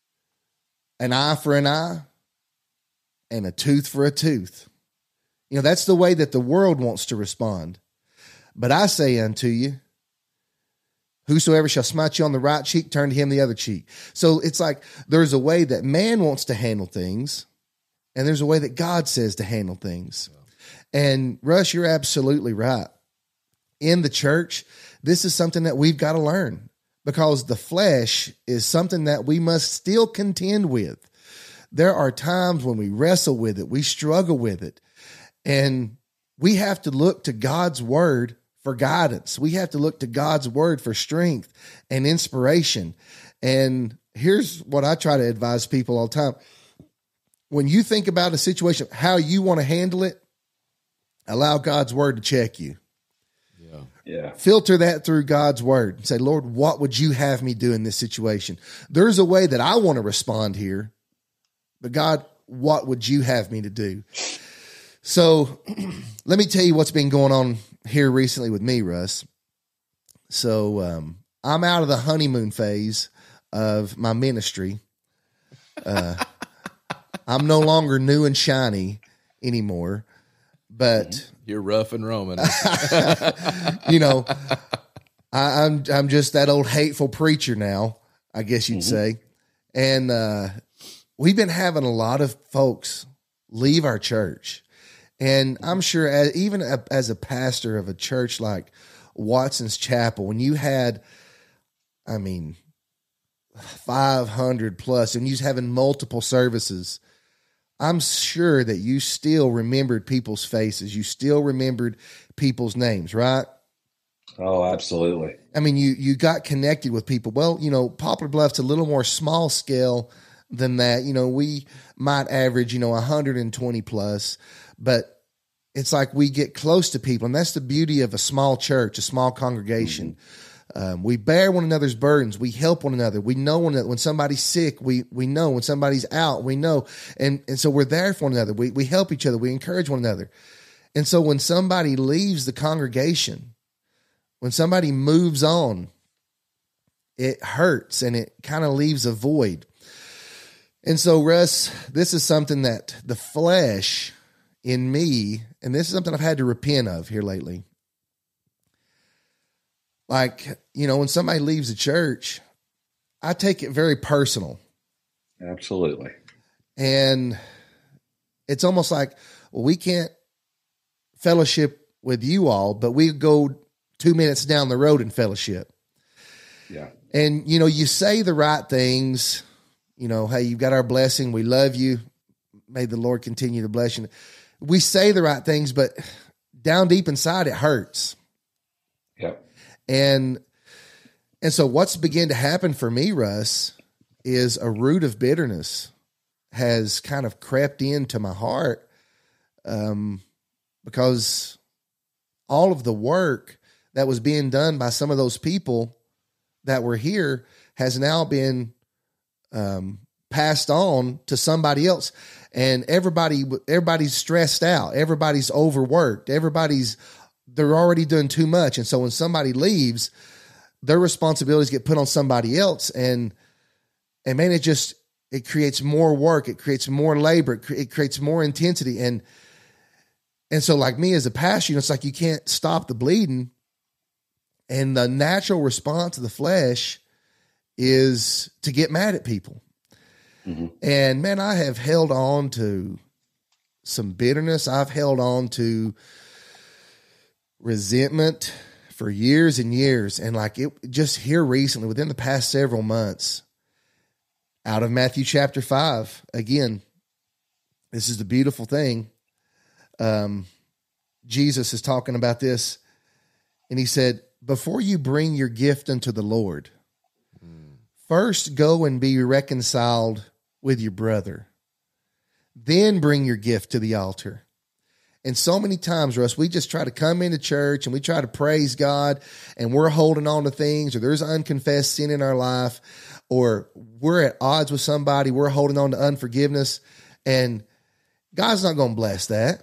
A: an eye for an eye and a tooth for a tooth. You know, that's the way that the world wants to respond. But I say unto you, whosoever shall smite you on the right cheek, turn to him the other cheek. So it's like there's a way that man wants to handle things, and there's a way that God says to handle things. And Russ, you're absolutely right. In the church, this is something that we've got to learn, because the flesh is something that we must still contend with. There are times when we wrestle with it, we struggle with it, and we have to look to God's word for guidance. We have to look to God's word for strength and inspiration. And here's what I try to advise people all the time. When you think about a situation, how you want to handle it, allow God's word to check you.
C: Yeah.
A: Filter that through God's word and say, Lord, what would you have me do in this situation? There's a way that I want to respond here, but God, what would you have me to do? So let me tell you what's been going on here recently with me, Russ. So um, I'm out of the honeymoon phase of my ministry. Uh, I'm no longer new and shiny anymore, but
B: you're rough and Roman.
A: you know, I, I'm I'm just that old hateful preacher now, I guess you'd mm-hmm. say. And uh, we've been having a lot of folks leave our church. And I'm sure as, even a, as a pastor of a church like Watson's Chapel, when you had, I mean, five hundred plus, and you was having multiple services, I'm sure that you still remembered people's faces. You still remembered people's names, right?
C: Oh, absolutely.
A: I mean, you you got connected with people. Well, you know, Poplar Bluff's a little more small scale than that. You know, we might average, you know, one hundred twenty plus, but it's like we get close to people, and that's the beauty of a small church, a small congregation. Mm-hmm. Um, we bear one another's burdens. We help one another. We know one another. When somebody's sick, we we know. When somebody's out, we know. And and so we're there for one another. We we help each other. We encourage one another. And so when somebody leaves the congregation, when somebody moves on, it hurts and it kind of leaves a void. And so, Russ, this is something that the flesh in me, and this is something I've had to repent of here lately. Like, you know, when somebody leaves the church, I take it very personal.
C: Absolutely.
A: And it's almost like, well, we can't fellowship with you all, but we go two minutes down the road in fellowship.
C: Yeah.
A: And, you know, you say the right things, you know, hey, you've got our blessing. We love you. May the Lord continue to bless you. We say the right things, but down deep inside, it hurts.
C: Yep.
A: And, and so what's begun to happen for me, Russ, is a root of bitterness has kind of crept into my heart. Um, because all of the work that was being done by some of those people that were here has now been um, passed on to somebody else. And everybody, everybody's stressed out. Everybody's overworked. Everybody's, they're already doing too much. And so when somebody leaves, their responsibilities get put on somebody else. And, and man, it just, it creates more work. It creates more labor. It, cre- it creates more intensity. And, And so like me as a pastor, you know, it's like you can't stop the bleeding. And the natural response of the flesh is to get mad at people. Mm-hmm. And man, I have held on to some bitterness. I've held on to resentment for years and years. And like it just here recently, within the past several months, out of Matthew chapter five, again, this is the beautiful thing. Um, Jesus is talking about this, and he said, before you bring your gift unto the Lord, mm. first go and be reconciled with your brother. Then bring your gift to the altar. And so many times, Russ, we just try to come into church and we try to praise God, and we're holding on to things, or there's unconfessed sin in our life, or we're at odds with somebody, we're holding on to unforgiveness, and God's not going to bless that.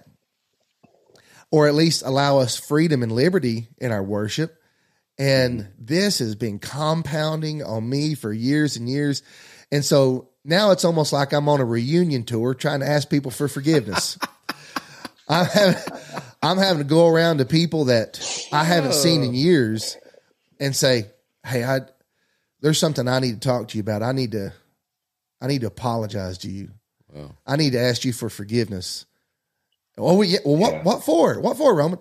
A: Or at least allow us freedom and liberty in our worship. And this has been compounding on me for years and years. And so now it's almost like I'm on a reunion tour trying to ask people for forgiveness. I'm having, I'm having to go around to people that I haven't seen in years and say, hey, I, there's something I need to talk to you about. I need to, I need to apologize to you. Wow. I need to ask you for forgiveness. Oh, yeah. Well, what, yeah. what for? What for, Roman?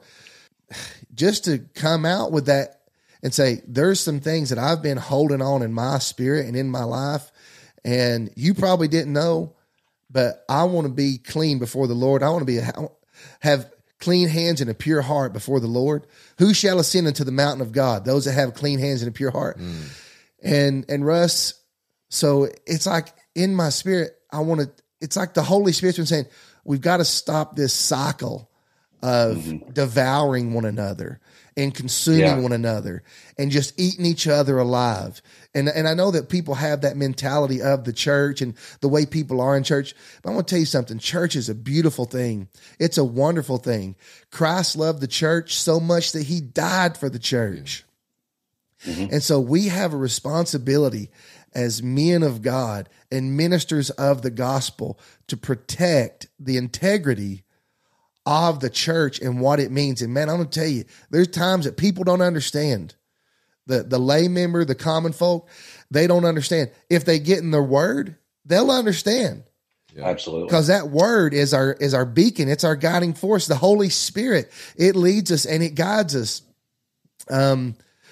A: Just to come out with that and say, there's some things that I've been holding on in my spirit and in my life, and you probably didn't know, but I want to be clean before the Lord. I want to be have clean hands and a pure heart before the Lord. Who shall ascend into the mountain of God? Those that have clean hands and a pure heart. Mm. And and Russ, so it's like in my spirit, I want to. It's like the Holy Spirit's been saying, we've got to stop this cycle of mm-hmm. devouring one another and consuming yeah. one another and just eating each other alive. And and I know that people have that mentality of the church and the way people are in church. But I want to tell you something. Church is a beautiful thing. It's a wonderful thing. Christ loved the church so much that he died for the church. Mm-hmm. And so we have a responsibility as men of God and ministers of the gospel to protect the integrity of the church and what it means. And man, I'm going to tell you, there's times that people don't understand. The, the lay member, the common folk, they don't understand. If they get in their word, they'll understand.
C: Yeah. Absolutely.
A: Because that word is our, is our beacon. It's our guiding force. The Holy Spirit, it leads us and it guides us. Um,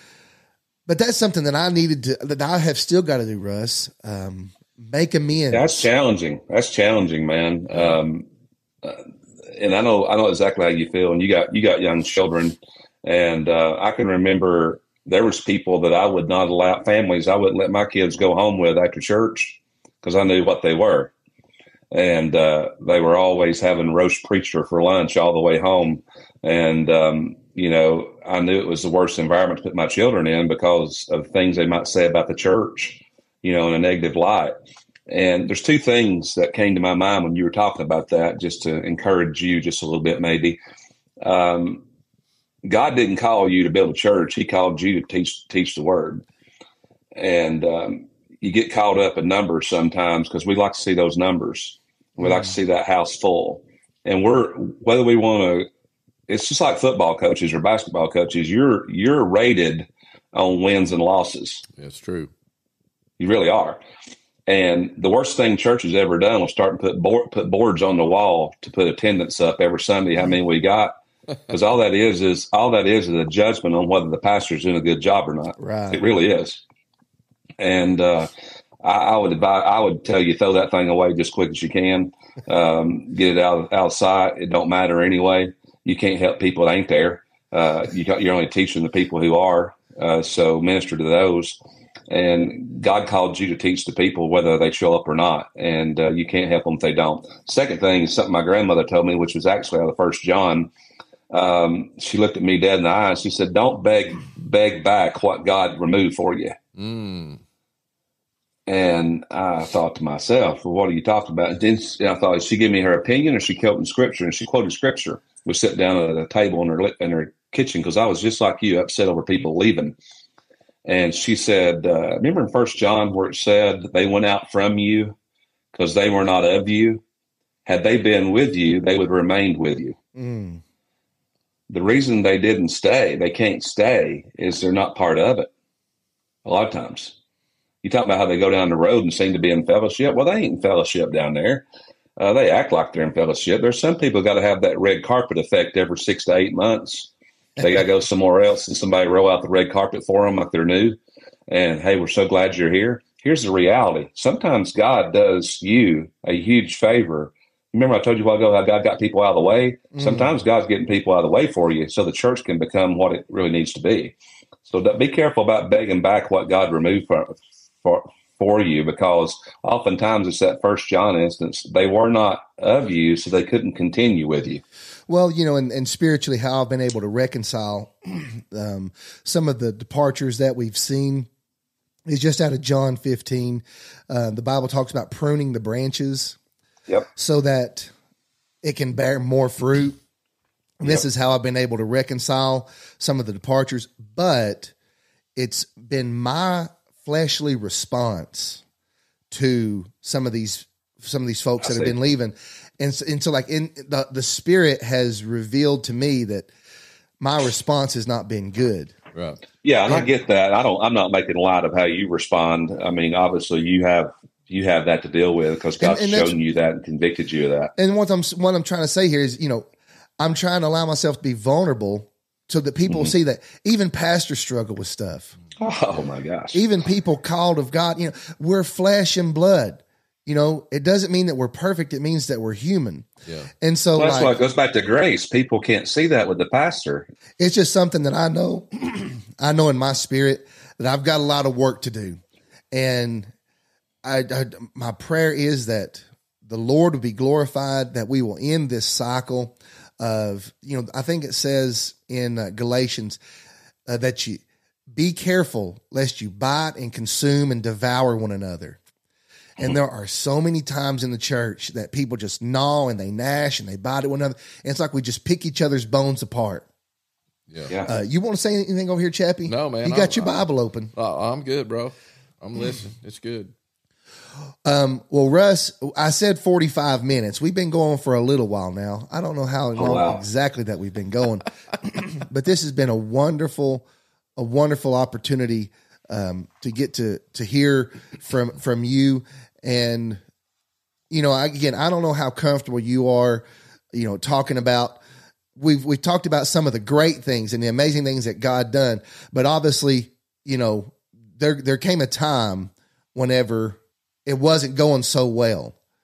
A: But that's something that I needed to, that I have still got to do, Russ. Um, make amends.
C: That's challenging. That's challenging, man. Um, uh, and I know, I know exactly how you feel. And you got, you got young children, And uh, I can remember there was people that I would not allow, families I wouldn't let my kids go home with after church because I knew what they were. And uh, they were always having roast preacher for lunch all the way home. And, um, you know, I knew it was the worst environment to put my children in because of things they might say about the church, you know, in a negative light. And there's two things that came to my mind when you were talking about that, just to encourage you just a little bit, maybe. Um, God didn't call you to build a church. He called you to teach, teach the word. And um, you get caught up in numbers sometimes because we like to see those numbers. We like to see that house full. And we're, whether we want to, it's just like football coaches or basketball coaches. You're, you're rated on wins and losses.
B: That's true.
C: You really are. And the worst thing church has ever done was start to put board, put boards on the wall to put attendance up every Sunday, how many we got. Because all that is, is all that is is a judgment on whether the pastor's doing a good job or not.
A: Right.
C: It really is. And uh, I, I would advise, I would tell you, throw that thing away just quick as you can. Um, get it out, out of sight. It don't matter anyway. You can't help people that ain't there. Uh, you got, you're only teaching the people who are. Uh, so minister to those. And God called you to teach the people whether they show up or not. And uh, you can't help them if they don't. Second thing is something my grandmother told me, which was actually out of First John. Um, she looked at me dead in the eye and she said, don't beg, beg back what God removed for you.
B: Mm.
C: And I thought to myself, well, what are you talking about? And then I thought, did she give me her opinion or she quoted scripture? And she quoted scripture. We sat down at a table in her, in her kitchen because I was just like you, upset over people leaving. And she said, uh, remember in First John where it said they went out from you because they were not of you? Had they been with you, they would have remained with you.
A: Mm.
C: The reason they didn't stay, they can't stay, is they're not part of it. A lot of times. You talk about how they go down the road and seem to be in fellowship. Well, they ain't in fellowship down there. Uh, they act like they're in fellowship. There's some people got to have that red carpet effect every six to eight months. They got to go somewhere else and somebody roll out the red carpet for them like they're new. And, hey, we're so glad you're here. Here's the reality. Sometimes God does you a huge favor. Remember I told you a while ago how God got people out of the way? Mm. Sometimes God's getting people out of the way for you so the church can become what it really needs to be. So be careful about begging back what God removed for, for, for you, because oftentimes it's that First John instance. They were not of you, so they couldn't continue with you.
A: Well, you know, and, and spiritually, how I've been able to reconcile um, some of the departures that we've seen is just out of John fifteen. Uh, the Bible talks about pruning the branches,
C: yep,
A: so that it can bear more fruit. And this
C: yep.
A: is how I've been able to reconcile some of the departures. But it's been my fleshly response to some of these some of these folks
C: I
A: that
C: see.
A: have been leaving. And so, and so like in the, the Spirit has revealed to me that my response has not been good.
B: Right.
C: Yeah. And I get that. I don't, I'm not making light of how you respond. I mean, obviously you have, you have that to deal with because God's
A: and, and
C: shown you that and convicted you of that.
A: And what I'm, what I'm trying to say here is, you know, I'm trying to allow myself to be vulnerable so that people
C: Mm-hmm.
A: see that even pastors struggle with stuff.
C: Oh my gosh.
A: Even people called of God, you know, we're flesh and blood. You know, it doesn't mean that we're perfect. It means that we're human.
B: Yeah.
A: And so
C: Well, that's
A: like,
C: why it goes back to grace. People can't see that with the pastor.
A: it's just something that I know, I know in my spirit that I've got a lot of work to do. And I, I, my prayer is that the Lord will be glorified, that we will end this cycle of, you know, I think it says in uh, Galatians uh, that you be careful lest you bite and consume and devour one another. And there are so many times in the church that people just gnaw and they gnash and they bite at one another. And it's like we just pick each other's bones apart.
B: Yeah.
C: Yeah.
A: Uh, you want to say anything over here, Chappie?
B: No, man.
A: You got
B: I'm-
A: your Bible open.
B: Uh, I'm good, bro. I'm listening. It's good.
A: Um, well, Russ, I said forty-five minutes. We've been going for a little while now. I don't know how long
C: wow.
A: exactly that we've been going, but this has been a wonderful, a wonderful opportunity um, to get to to hear from from you. And you know, I, again, I don't know how comfortable you are, you know, talking about. We've we've talked about some of the great things and the amazing things that God done, but obviously, you know, there there came a time whenever it wasn't going so well.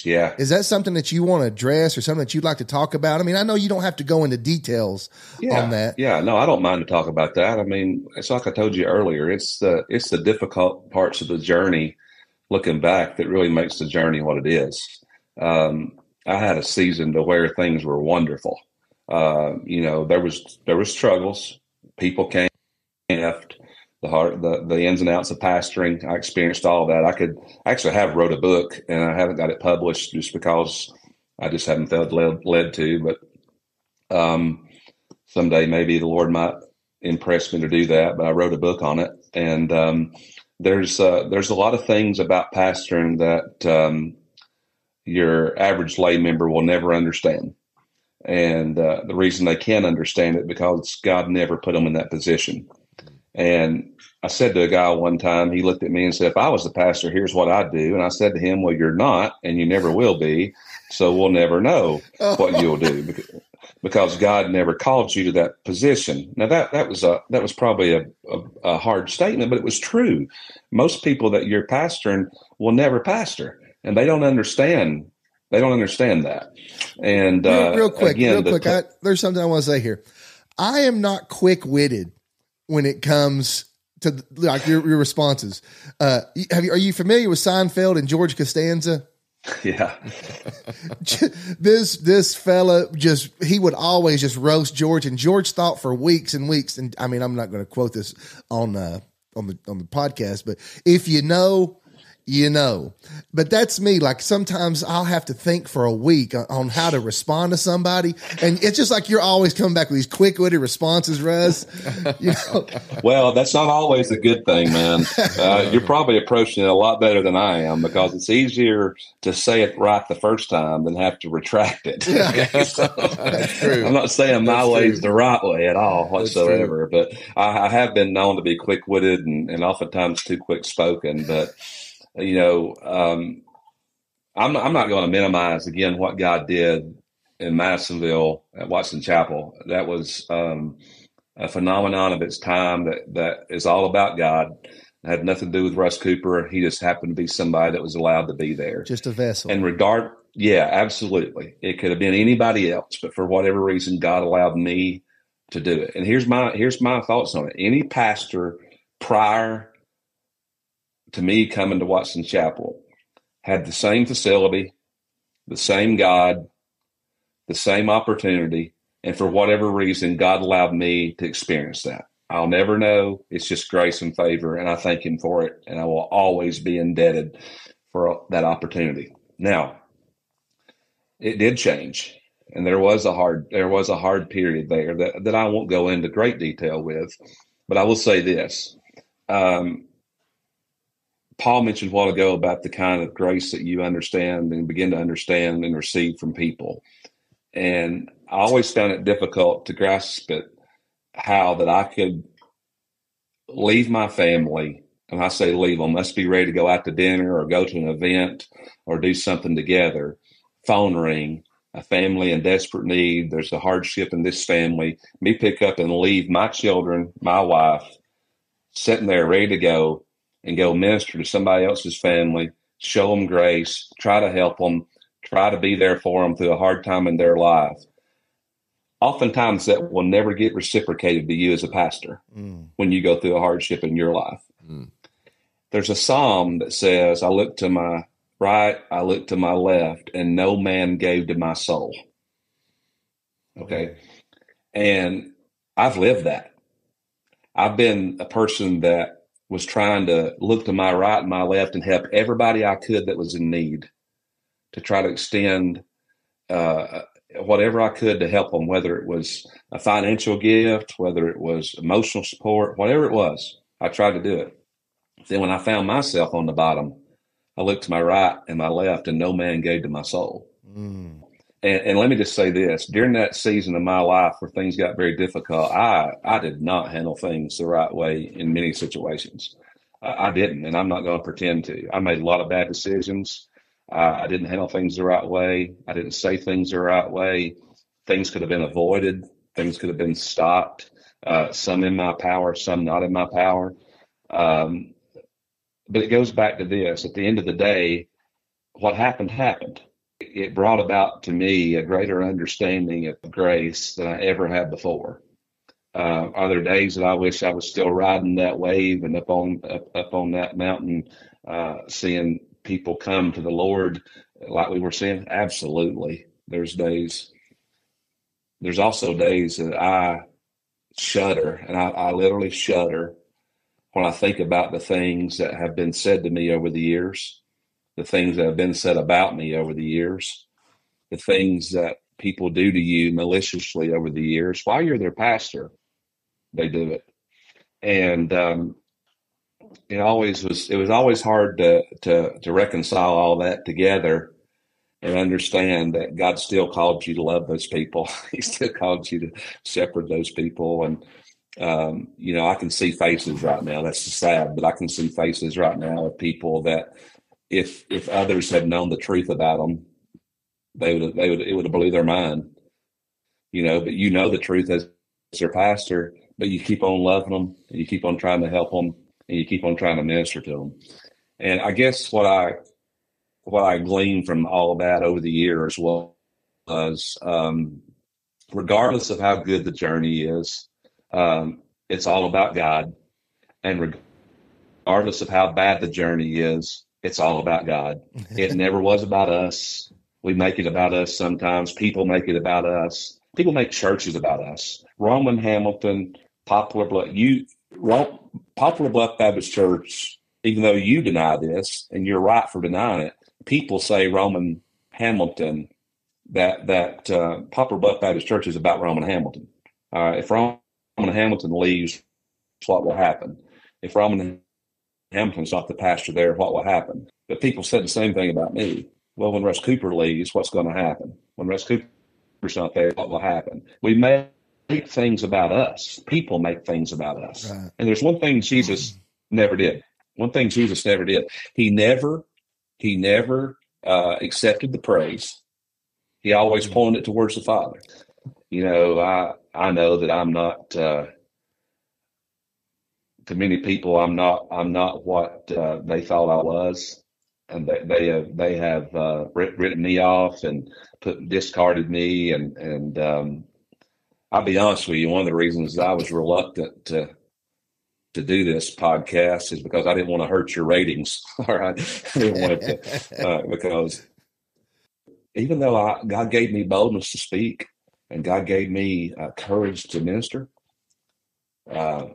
C: Yeah.
A: Is that something that you want to address or something that you'd like to talk about? I mean, I know you don't have to go into details
C: Yeah.
A: on that.
C: Yeah. No, I don't mind to talk about that. I mean, it's like I told you earlier, it's the, it's the difficult parts of the journey looking back that really makes the journey what it is. Um, I had a season to where things were wonderful. Uh, you know, there was, there was struggles. People came, left. The heart, the, the ins and outs of pastoring. I experienced all of that. I could I actually have wrote a book and I haven't got it published just because I just haven't felt led, led to, but um, someday maybe the Lord might impress me to do that. But I wrote a book on it, and um, there's uh, there's a lot of things about pastoring that um, your average lay member will never understand. And uh, the reason they can't understand it because God never put them in that position. And I said to a guy one time, he looked at me and said, if I was the pastor, here's what I'd do. And I said to him, well, you're not, and you never will be. So we'll never know what you'll do because God never called you to that position. Now that, that was a, that was probably a, a, a hard statement, but it was true. Most people that you're pastoring will never pastor, and they don't understand. They don't understand that. And uh,
A: real, real quick,
C: again,
A: real quick,
C: t-
A: I, there's something I want to say here. I am not quick witted when it comes to like your, your responses. Uh, have you, are you familiar with Seinfeld and George Costanza?
C: Yeah.
A: this, this fella just, he would always just roast George, and George thought for weeks and weeks. And I mean, I'm not going to quote this on, uh, on the, on the podcast, but if you know, you know. But that's me. Like sometimes I'll have to think for a week on, on how to respond to somebody. And it's just like you're always coming back with these quick-witted responses, Russ. You know?
C: Well, that's not always a good thing, man. Uh, you're probably approaching it a lot better than I am because it's easier to say it right the first time than have to retract it.
A: Yeah.
C: So,
B: That's true.
C: I'm not saying my
B: That's
C: way
B: true.
C: is the right way at all whatsoever, but I, I have been known to be quick-witted and, and oftentimes too quick-spoken. But you know, um, I'm, I'm not going to minimize again what God did in Madisonville at Watson Chapel. That was um, a phenomenon of its time that, that is all about God. It had nothing to do with Russ Cooper. He just happened to be somebody that was allowed to be there.
A: Just a vessel.
C: And regard, yeah, absolutely. It could have been anybody else, but for whatever reason, God allowed me to do it. And here's my here's my thoughts on it. Any pastor prior to me coming to Watson Chapel had the same facility, the same God, the same opportunity. And for whatever reason, God allowed me to experience that. I'll never know. It's just grace and favor. And I thank him for it. And I will always be indebted for that opportunity. Now, it did change. And there was a hard, there was a hard period there that, that I won't go into great detail with, but I will say this. Um, Paul mentioned a while ago about the kind of grace that you understand and begin to understand and receive from people. And I always found it difficult to grasp it, how that I could leave my family. And I say leave, I must be ready to go out to dinner or go to an event or do something together. Phone ring, a family in desperate need. There's a hardship in this family. Me pick up and leave my children, my wife, sitting there ready to go, and go minister to somebody else's family, show them grace, try to help them, try to be there for them through a hard time in their life. Oftentimes that will never get reciprocated to you as a pastor mm. when you go through a hardship in your life. Mm. There's a psalm that says, I look to my right, I look to my left, and no man gave to my soul. Okay. And I've lived that. I've been a person that was trying to look to my right and my left and help everybody I could that was in need, to try to extend uh, whatever I could to help them, whether it was a financial gift, whether it was emotional support, whatever it was, I tried to do it. Then when I found myself on the bottom, I looked to my right and my left, and no man gave to my soul. Mm. And, and let me just say this, during that season of my life where things got very difficult, I, I did not handle things the right way in many situations. I, I didn't, and I'm not going to pretend to. I made a lot of bad decisions. Uh, I didn't handle things the right way. I didn't say things the right way. Things could have been avoided. Things could have been stopped. Uh, some in my power, some not in my power. Um, but it goes back to this. At the end of the day, what happened, happened. it brought about to me a greater understanding of grace than I ever had before. Uh, are there days that I wish I was still riding that wave and up on up, up on that mountain, uh, seeing people come to the Lord like we were seeing? Absolutely. There's days. There's also days that I shudder, and I, I literally shudder when I think about the things that have been said to me over the years, the things that have been said about me over the years, the things that people do to you maliciously over the years. While you're their pastor, they do it. And um, it always was, it was always hard to, to, to reconcile all that together and understand that God still called you to love those people. He still called you to shepherd those people. And, um, you know, I can see faces right now. That's sad, but I can see faces right now of people that if, if others had known the truth about them, they would, they would, it would have blew their mind, you know, but you know the truth as their pastor, but you keep on loving them and you keep on trying to help them and you keep on trying to minister to them. And I guess what I, what I gleaned from all of that over the years was, um, regardless of how good the journey is, um, it's all about God. And regardless of how bad the journey is, it's all about God. It never was about us. We make it about us sometimes. People make it about us. People make churches about us. Roman Hamilton, Poplar Bluff, you, Poplar Bluff Baptist Church, even though you deny this, and you're right for denying it, people say Roman Hamilton, that that uh, Poplar Bluff Baptist Church is about Roman Hamilton. Uh, if Roman Hamilton leaves, what will happen? If Roman Hamilton's not the pastor there, what will happen? But people said the same thing about me. Well, when Russ Cooper leaves, what's going to happen? When Russ Cooper's not there, what will happen? We make things about us. People make things about us. Right. And there's one thing Jesus never did. One thing Jesus never did. He never He never uh, accepted the praise. He always pointed it towards the Father. You know, I I know that I'm not. Uh, to many people, I'm not. I'm not what uh, they thought I was, and they they have they have uh, written me off and put discarded me. And and um, I'll be honest with you. One of the reasons I was reluctant to. to do this podcast is because I didn't want to hurt your ratings. All right. I didn't want to, uh, because even though I, God gave me boldness to speak and God gave me uh, courage to minister, uh,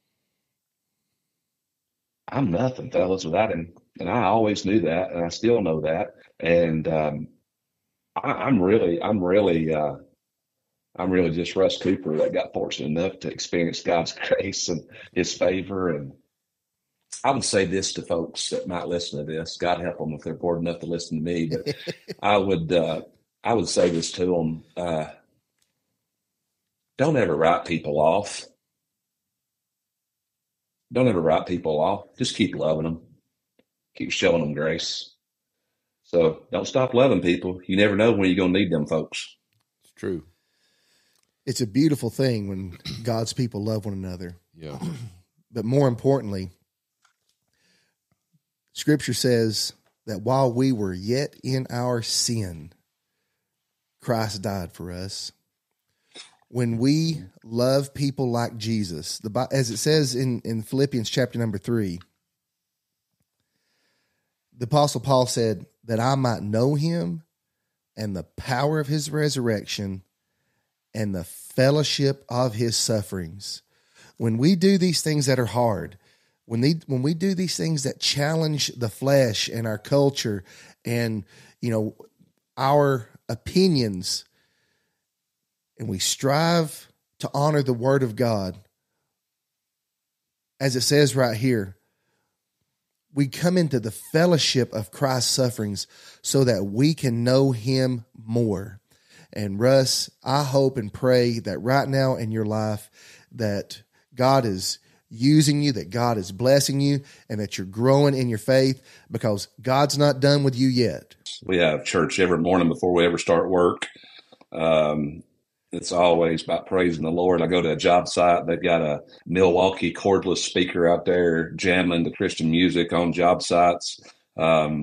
C: I'm nothing, fellas, without him. And I always knew that. And I still know that. And um, I, I'm really, I'm really, uh, I'm really just Russ Cooper that got fortunate enough to experience God's grace and his favor. And I would say this to folks that might listen to this, God help them if they're bored enough to listen to me. But I would, uh, I would say this to them. Uh, don't ever write people off. Don't ever write people off. Just keep loving them. Keep showing them grace. So don't stop loving people. You never know when you're going to need them folks.
B: It's true.
A: It's a beautiful thing when God's people love one another.
B: Yeah.
A: But more importantly, Scripture says that while we were yet in our sin, Christ died for us. When we love people like Jesus, the as it says in, in Philippians chapter number three, the Apostle Paul said that I might know him and the power of his resurrection and the fellowship of his sufferings. When we do these things that are hard, when they, when we do these things that challenge the flesh and our culture and, you know, our opinions, and we strive to honor the word of God, as it says right here, we come into the fellowship of Christ's sufferings so that we can know him more. And Russ, I hope and pray that right now in your life that God is using you, that God is blessing you, and that you're growing in your faith, because God's not done with you yet.
C: We have church every morning before we ever start work. Um, it's always about praising the Lord. I go to a job site. They've got a Milwaukee cordless speaker out there jamming the Christian music on job sites. Um,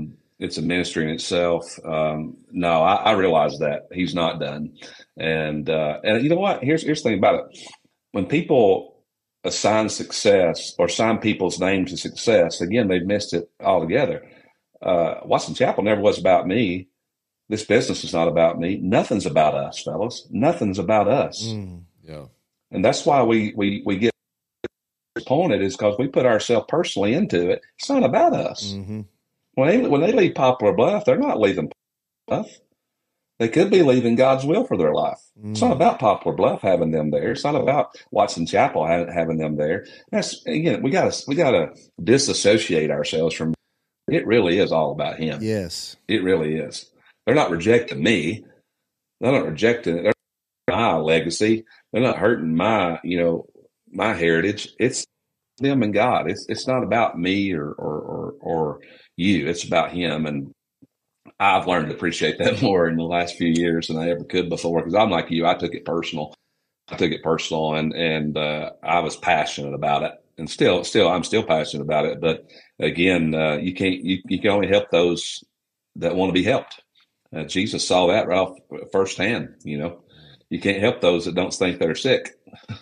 C: it's a ministry in itself. Um, no, I, I realize that he's not done. And, uh, and you know what? Here's, here's the thing about it. When people assign success or assign people's names to success, again, they've missed it altogether. Uh, Watson Chapel never was about me. This business is not about me. Nothing's about us, fellas. Nothing's about us.
B: Mm, yeah.
C: And that's why we, we, we get disappointed, is because we put ourselves personally into it. It's not about us.
A: Mm-hmm.
C: When they, when they leave Poplar Bluff, they're not leaving Poplar Bluff. They could be leaving God's will for their life. Mm. It's not about Poplar Bluff having them there. It's not about Watson Chapel ha- having them there. That's, again, we got to we got to disassociate ourselves from. It really is all about Him.
A: Yes,
C: it really is. They're not rejecting me. They're not rejecting it. They're my legacy. They're not hurting my, you know, my heritage. It's them and God. It's it's not about me or or or, or you. It's about Him. And I've learned to appreciate that more in the last few years than I ever could before. Because I'm like you. I took it personal. I took it personal, and and uh, I was passionate about it. And still, still, I'm still passionate about it. But again, uh, you can't. You, you can only help those that want to be helped. Uh, Jesus saw that right off firsthand. You know, you can't help those that don't think they're sick.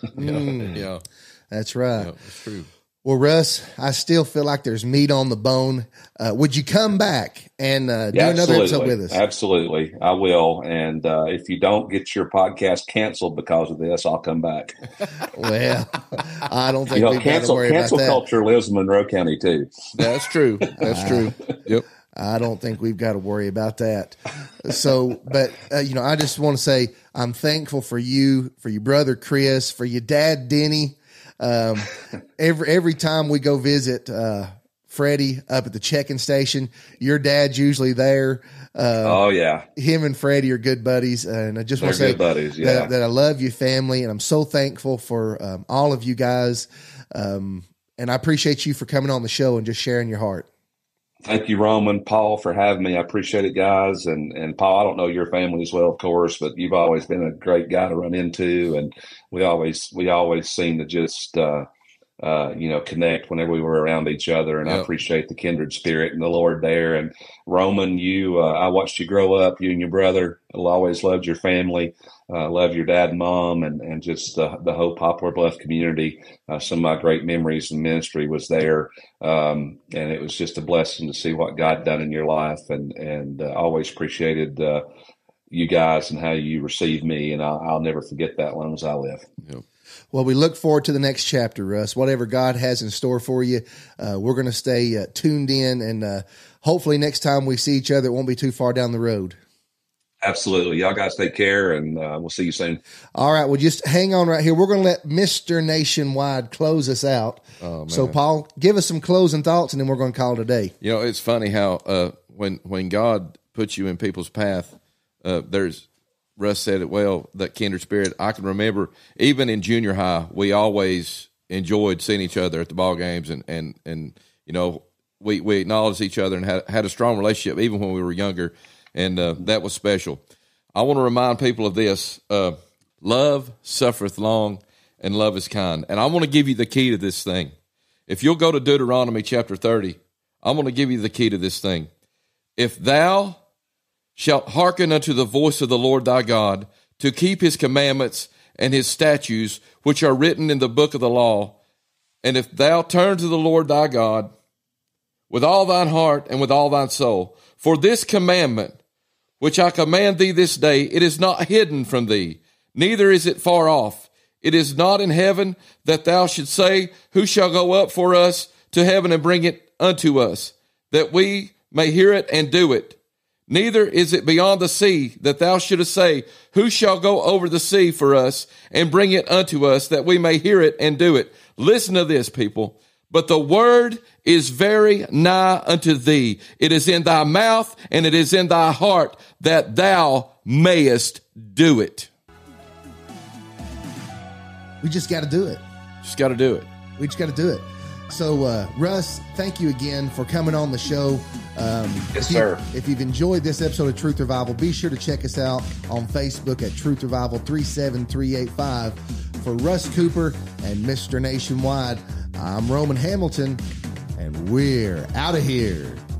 A: Mm,
B: yeah,
A: that's right.
B: Yeah, that's true.
A: Well, Russ, I still feel like there's meat on the bone. Uh, would you come back and uh, do
C: yeah,
A: another episode with us?
C: Absolutely, I will. And uh, if you don't get your podcast canceled because of this, I'll come back.
A: Well, I don't think
C: you know,
A: we've
C: cancel
A: got to worry
C: cancel
A: about that.
C: culture lives in Monroe County too.
B: That's true. That's true. Yep.
A: I don't think we've got to worry about that. So, but, uh, you know, I just want to say I'm thankful for you, for your brother, Chris, for your dad, Denny. Um, every, every time we go visit, uh, Freddie up at the check-in station, your dad's usually there. Uh,
C: oh yeah.
A: Him and Freddie are good buddies. And I just want to
C: They're
A: say
C: good buddies, yeah.
A: that, that I love your family, and I'm so thankful for, um, all of you guys. Um, and I appreciate you for coming on the show and just sharing your heart.
C: Thank you, Roman, Paul, for having me. I appreciate it, guys. And and Paul, I don't know your family as well, of course, but you've always been a great guy to run into, and we always we always seem to just uh, uh, you know connect whenever we were around each other. And yep. I appreciate the kindred spirit and the Lord there. And Roman, you, uh, I watched you grow up. You and your brother always loved your family. Uh, love your dad and mom, and, and just uh, the whole Poplar Bluff community. Uh, some of my great memories in ministry was there. Um, and it was just a blessing to see what God done in your life, and, and uh, always appreciated uh, you guys and how you received me. And I'll, I'll never forget that as long as I live.
B: Yep.
A: Well, we look forward to the next chapter, Russ. Whatever God has in store for you, uh, we're going to stay uh, tuned in, and uh, hopefully next time we see each other, it won't be too far down the road.
C: Absolutely. Y'all guys take care, and uh, we'll see you soon.
A: All right. Well, just hang on right here. We're going to let Mister Nationwide close us out.
B: Oh,
A: so, Paul, give us some closing thoughts, and then we're going to call it a day.
B: You know, it's funny how uh, when when God puts you in people's path, uh, there's, Russ said it well, that kindred spirit. I can remember even in junior high, we always enjoyed seeing each other at the ball games, and, and, and you know, we, we acknowledged each other and had, had a strong relationship even when we were younger. And uh, that was special. I want to remind people of this. Uh, love suffereth long, and love is kind. And I want to give you the key to this thing. If you'll go to Deuteronomy chapter thirty, I'm going to give you the key to this thing. If thou shalt hearken unto the voice of the Lord thy God, to keep his commandments and his statutes, which are written in the book of the law, and if thou turn to the Lord thy God with all thine heart and with all thine soul, for this commandment which I command thee this day, it is not hidden from thee, neither is it far off. It is not in heaven, that thou shouldst say, who shall go up for us to heaven and bring it unto us, that we may hear it and do it. Neither is it beyond the sea, that thou shouldest say, who shall go over the sea for us and bring it unto us, that we may hear it and do it. Listen to this, people. But the word is very nigh unto thee. It is in thy mouth, and it is in thy heart, that thou mayest do it.
A: We just got to do it.
B: Just got to do it.
A: We just got to do it. So, uh, Russ, thank you again for coming on the show. Um,
C: yes,
A: if you,
C: sir.
A: If you've enjoyed this episode of Truth Revival, be sure to check us out on Facebook at Truth Revival three seven three eight five. For Russ Cooper and Mister Nationwide, I'm Roman Hamilton, and we're out of here.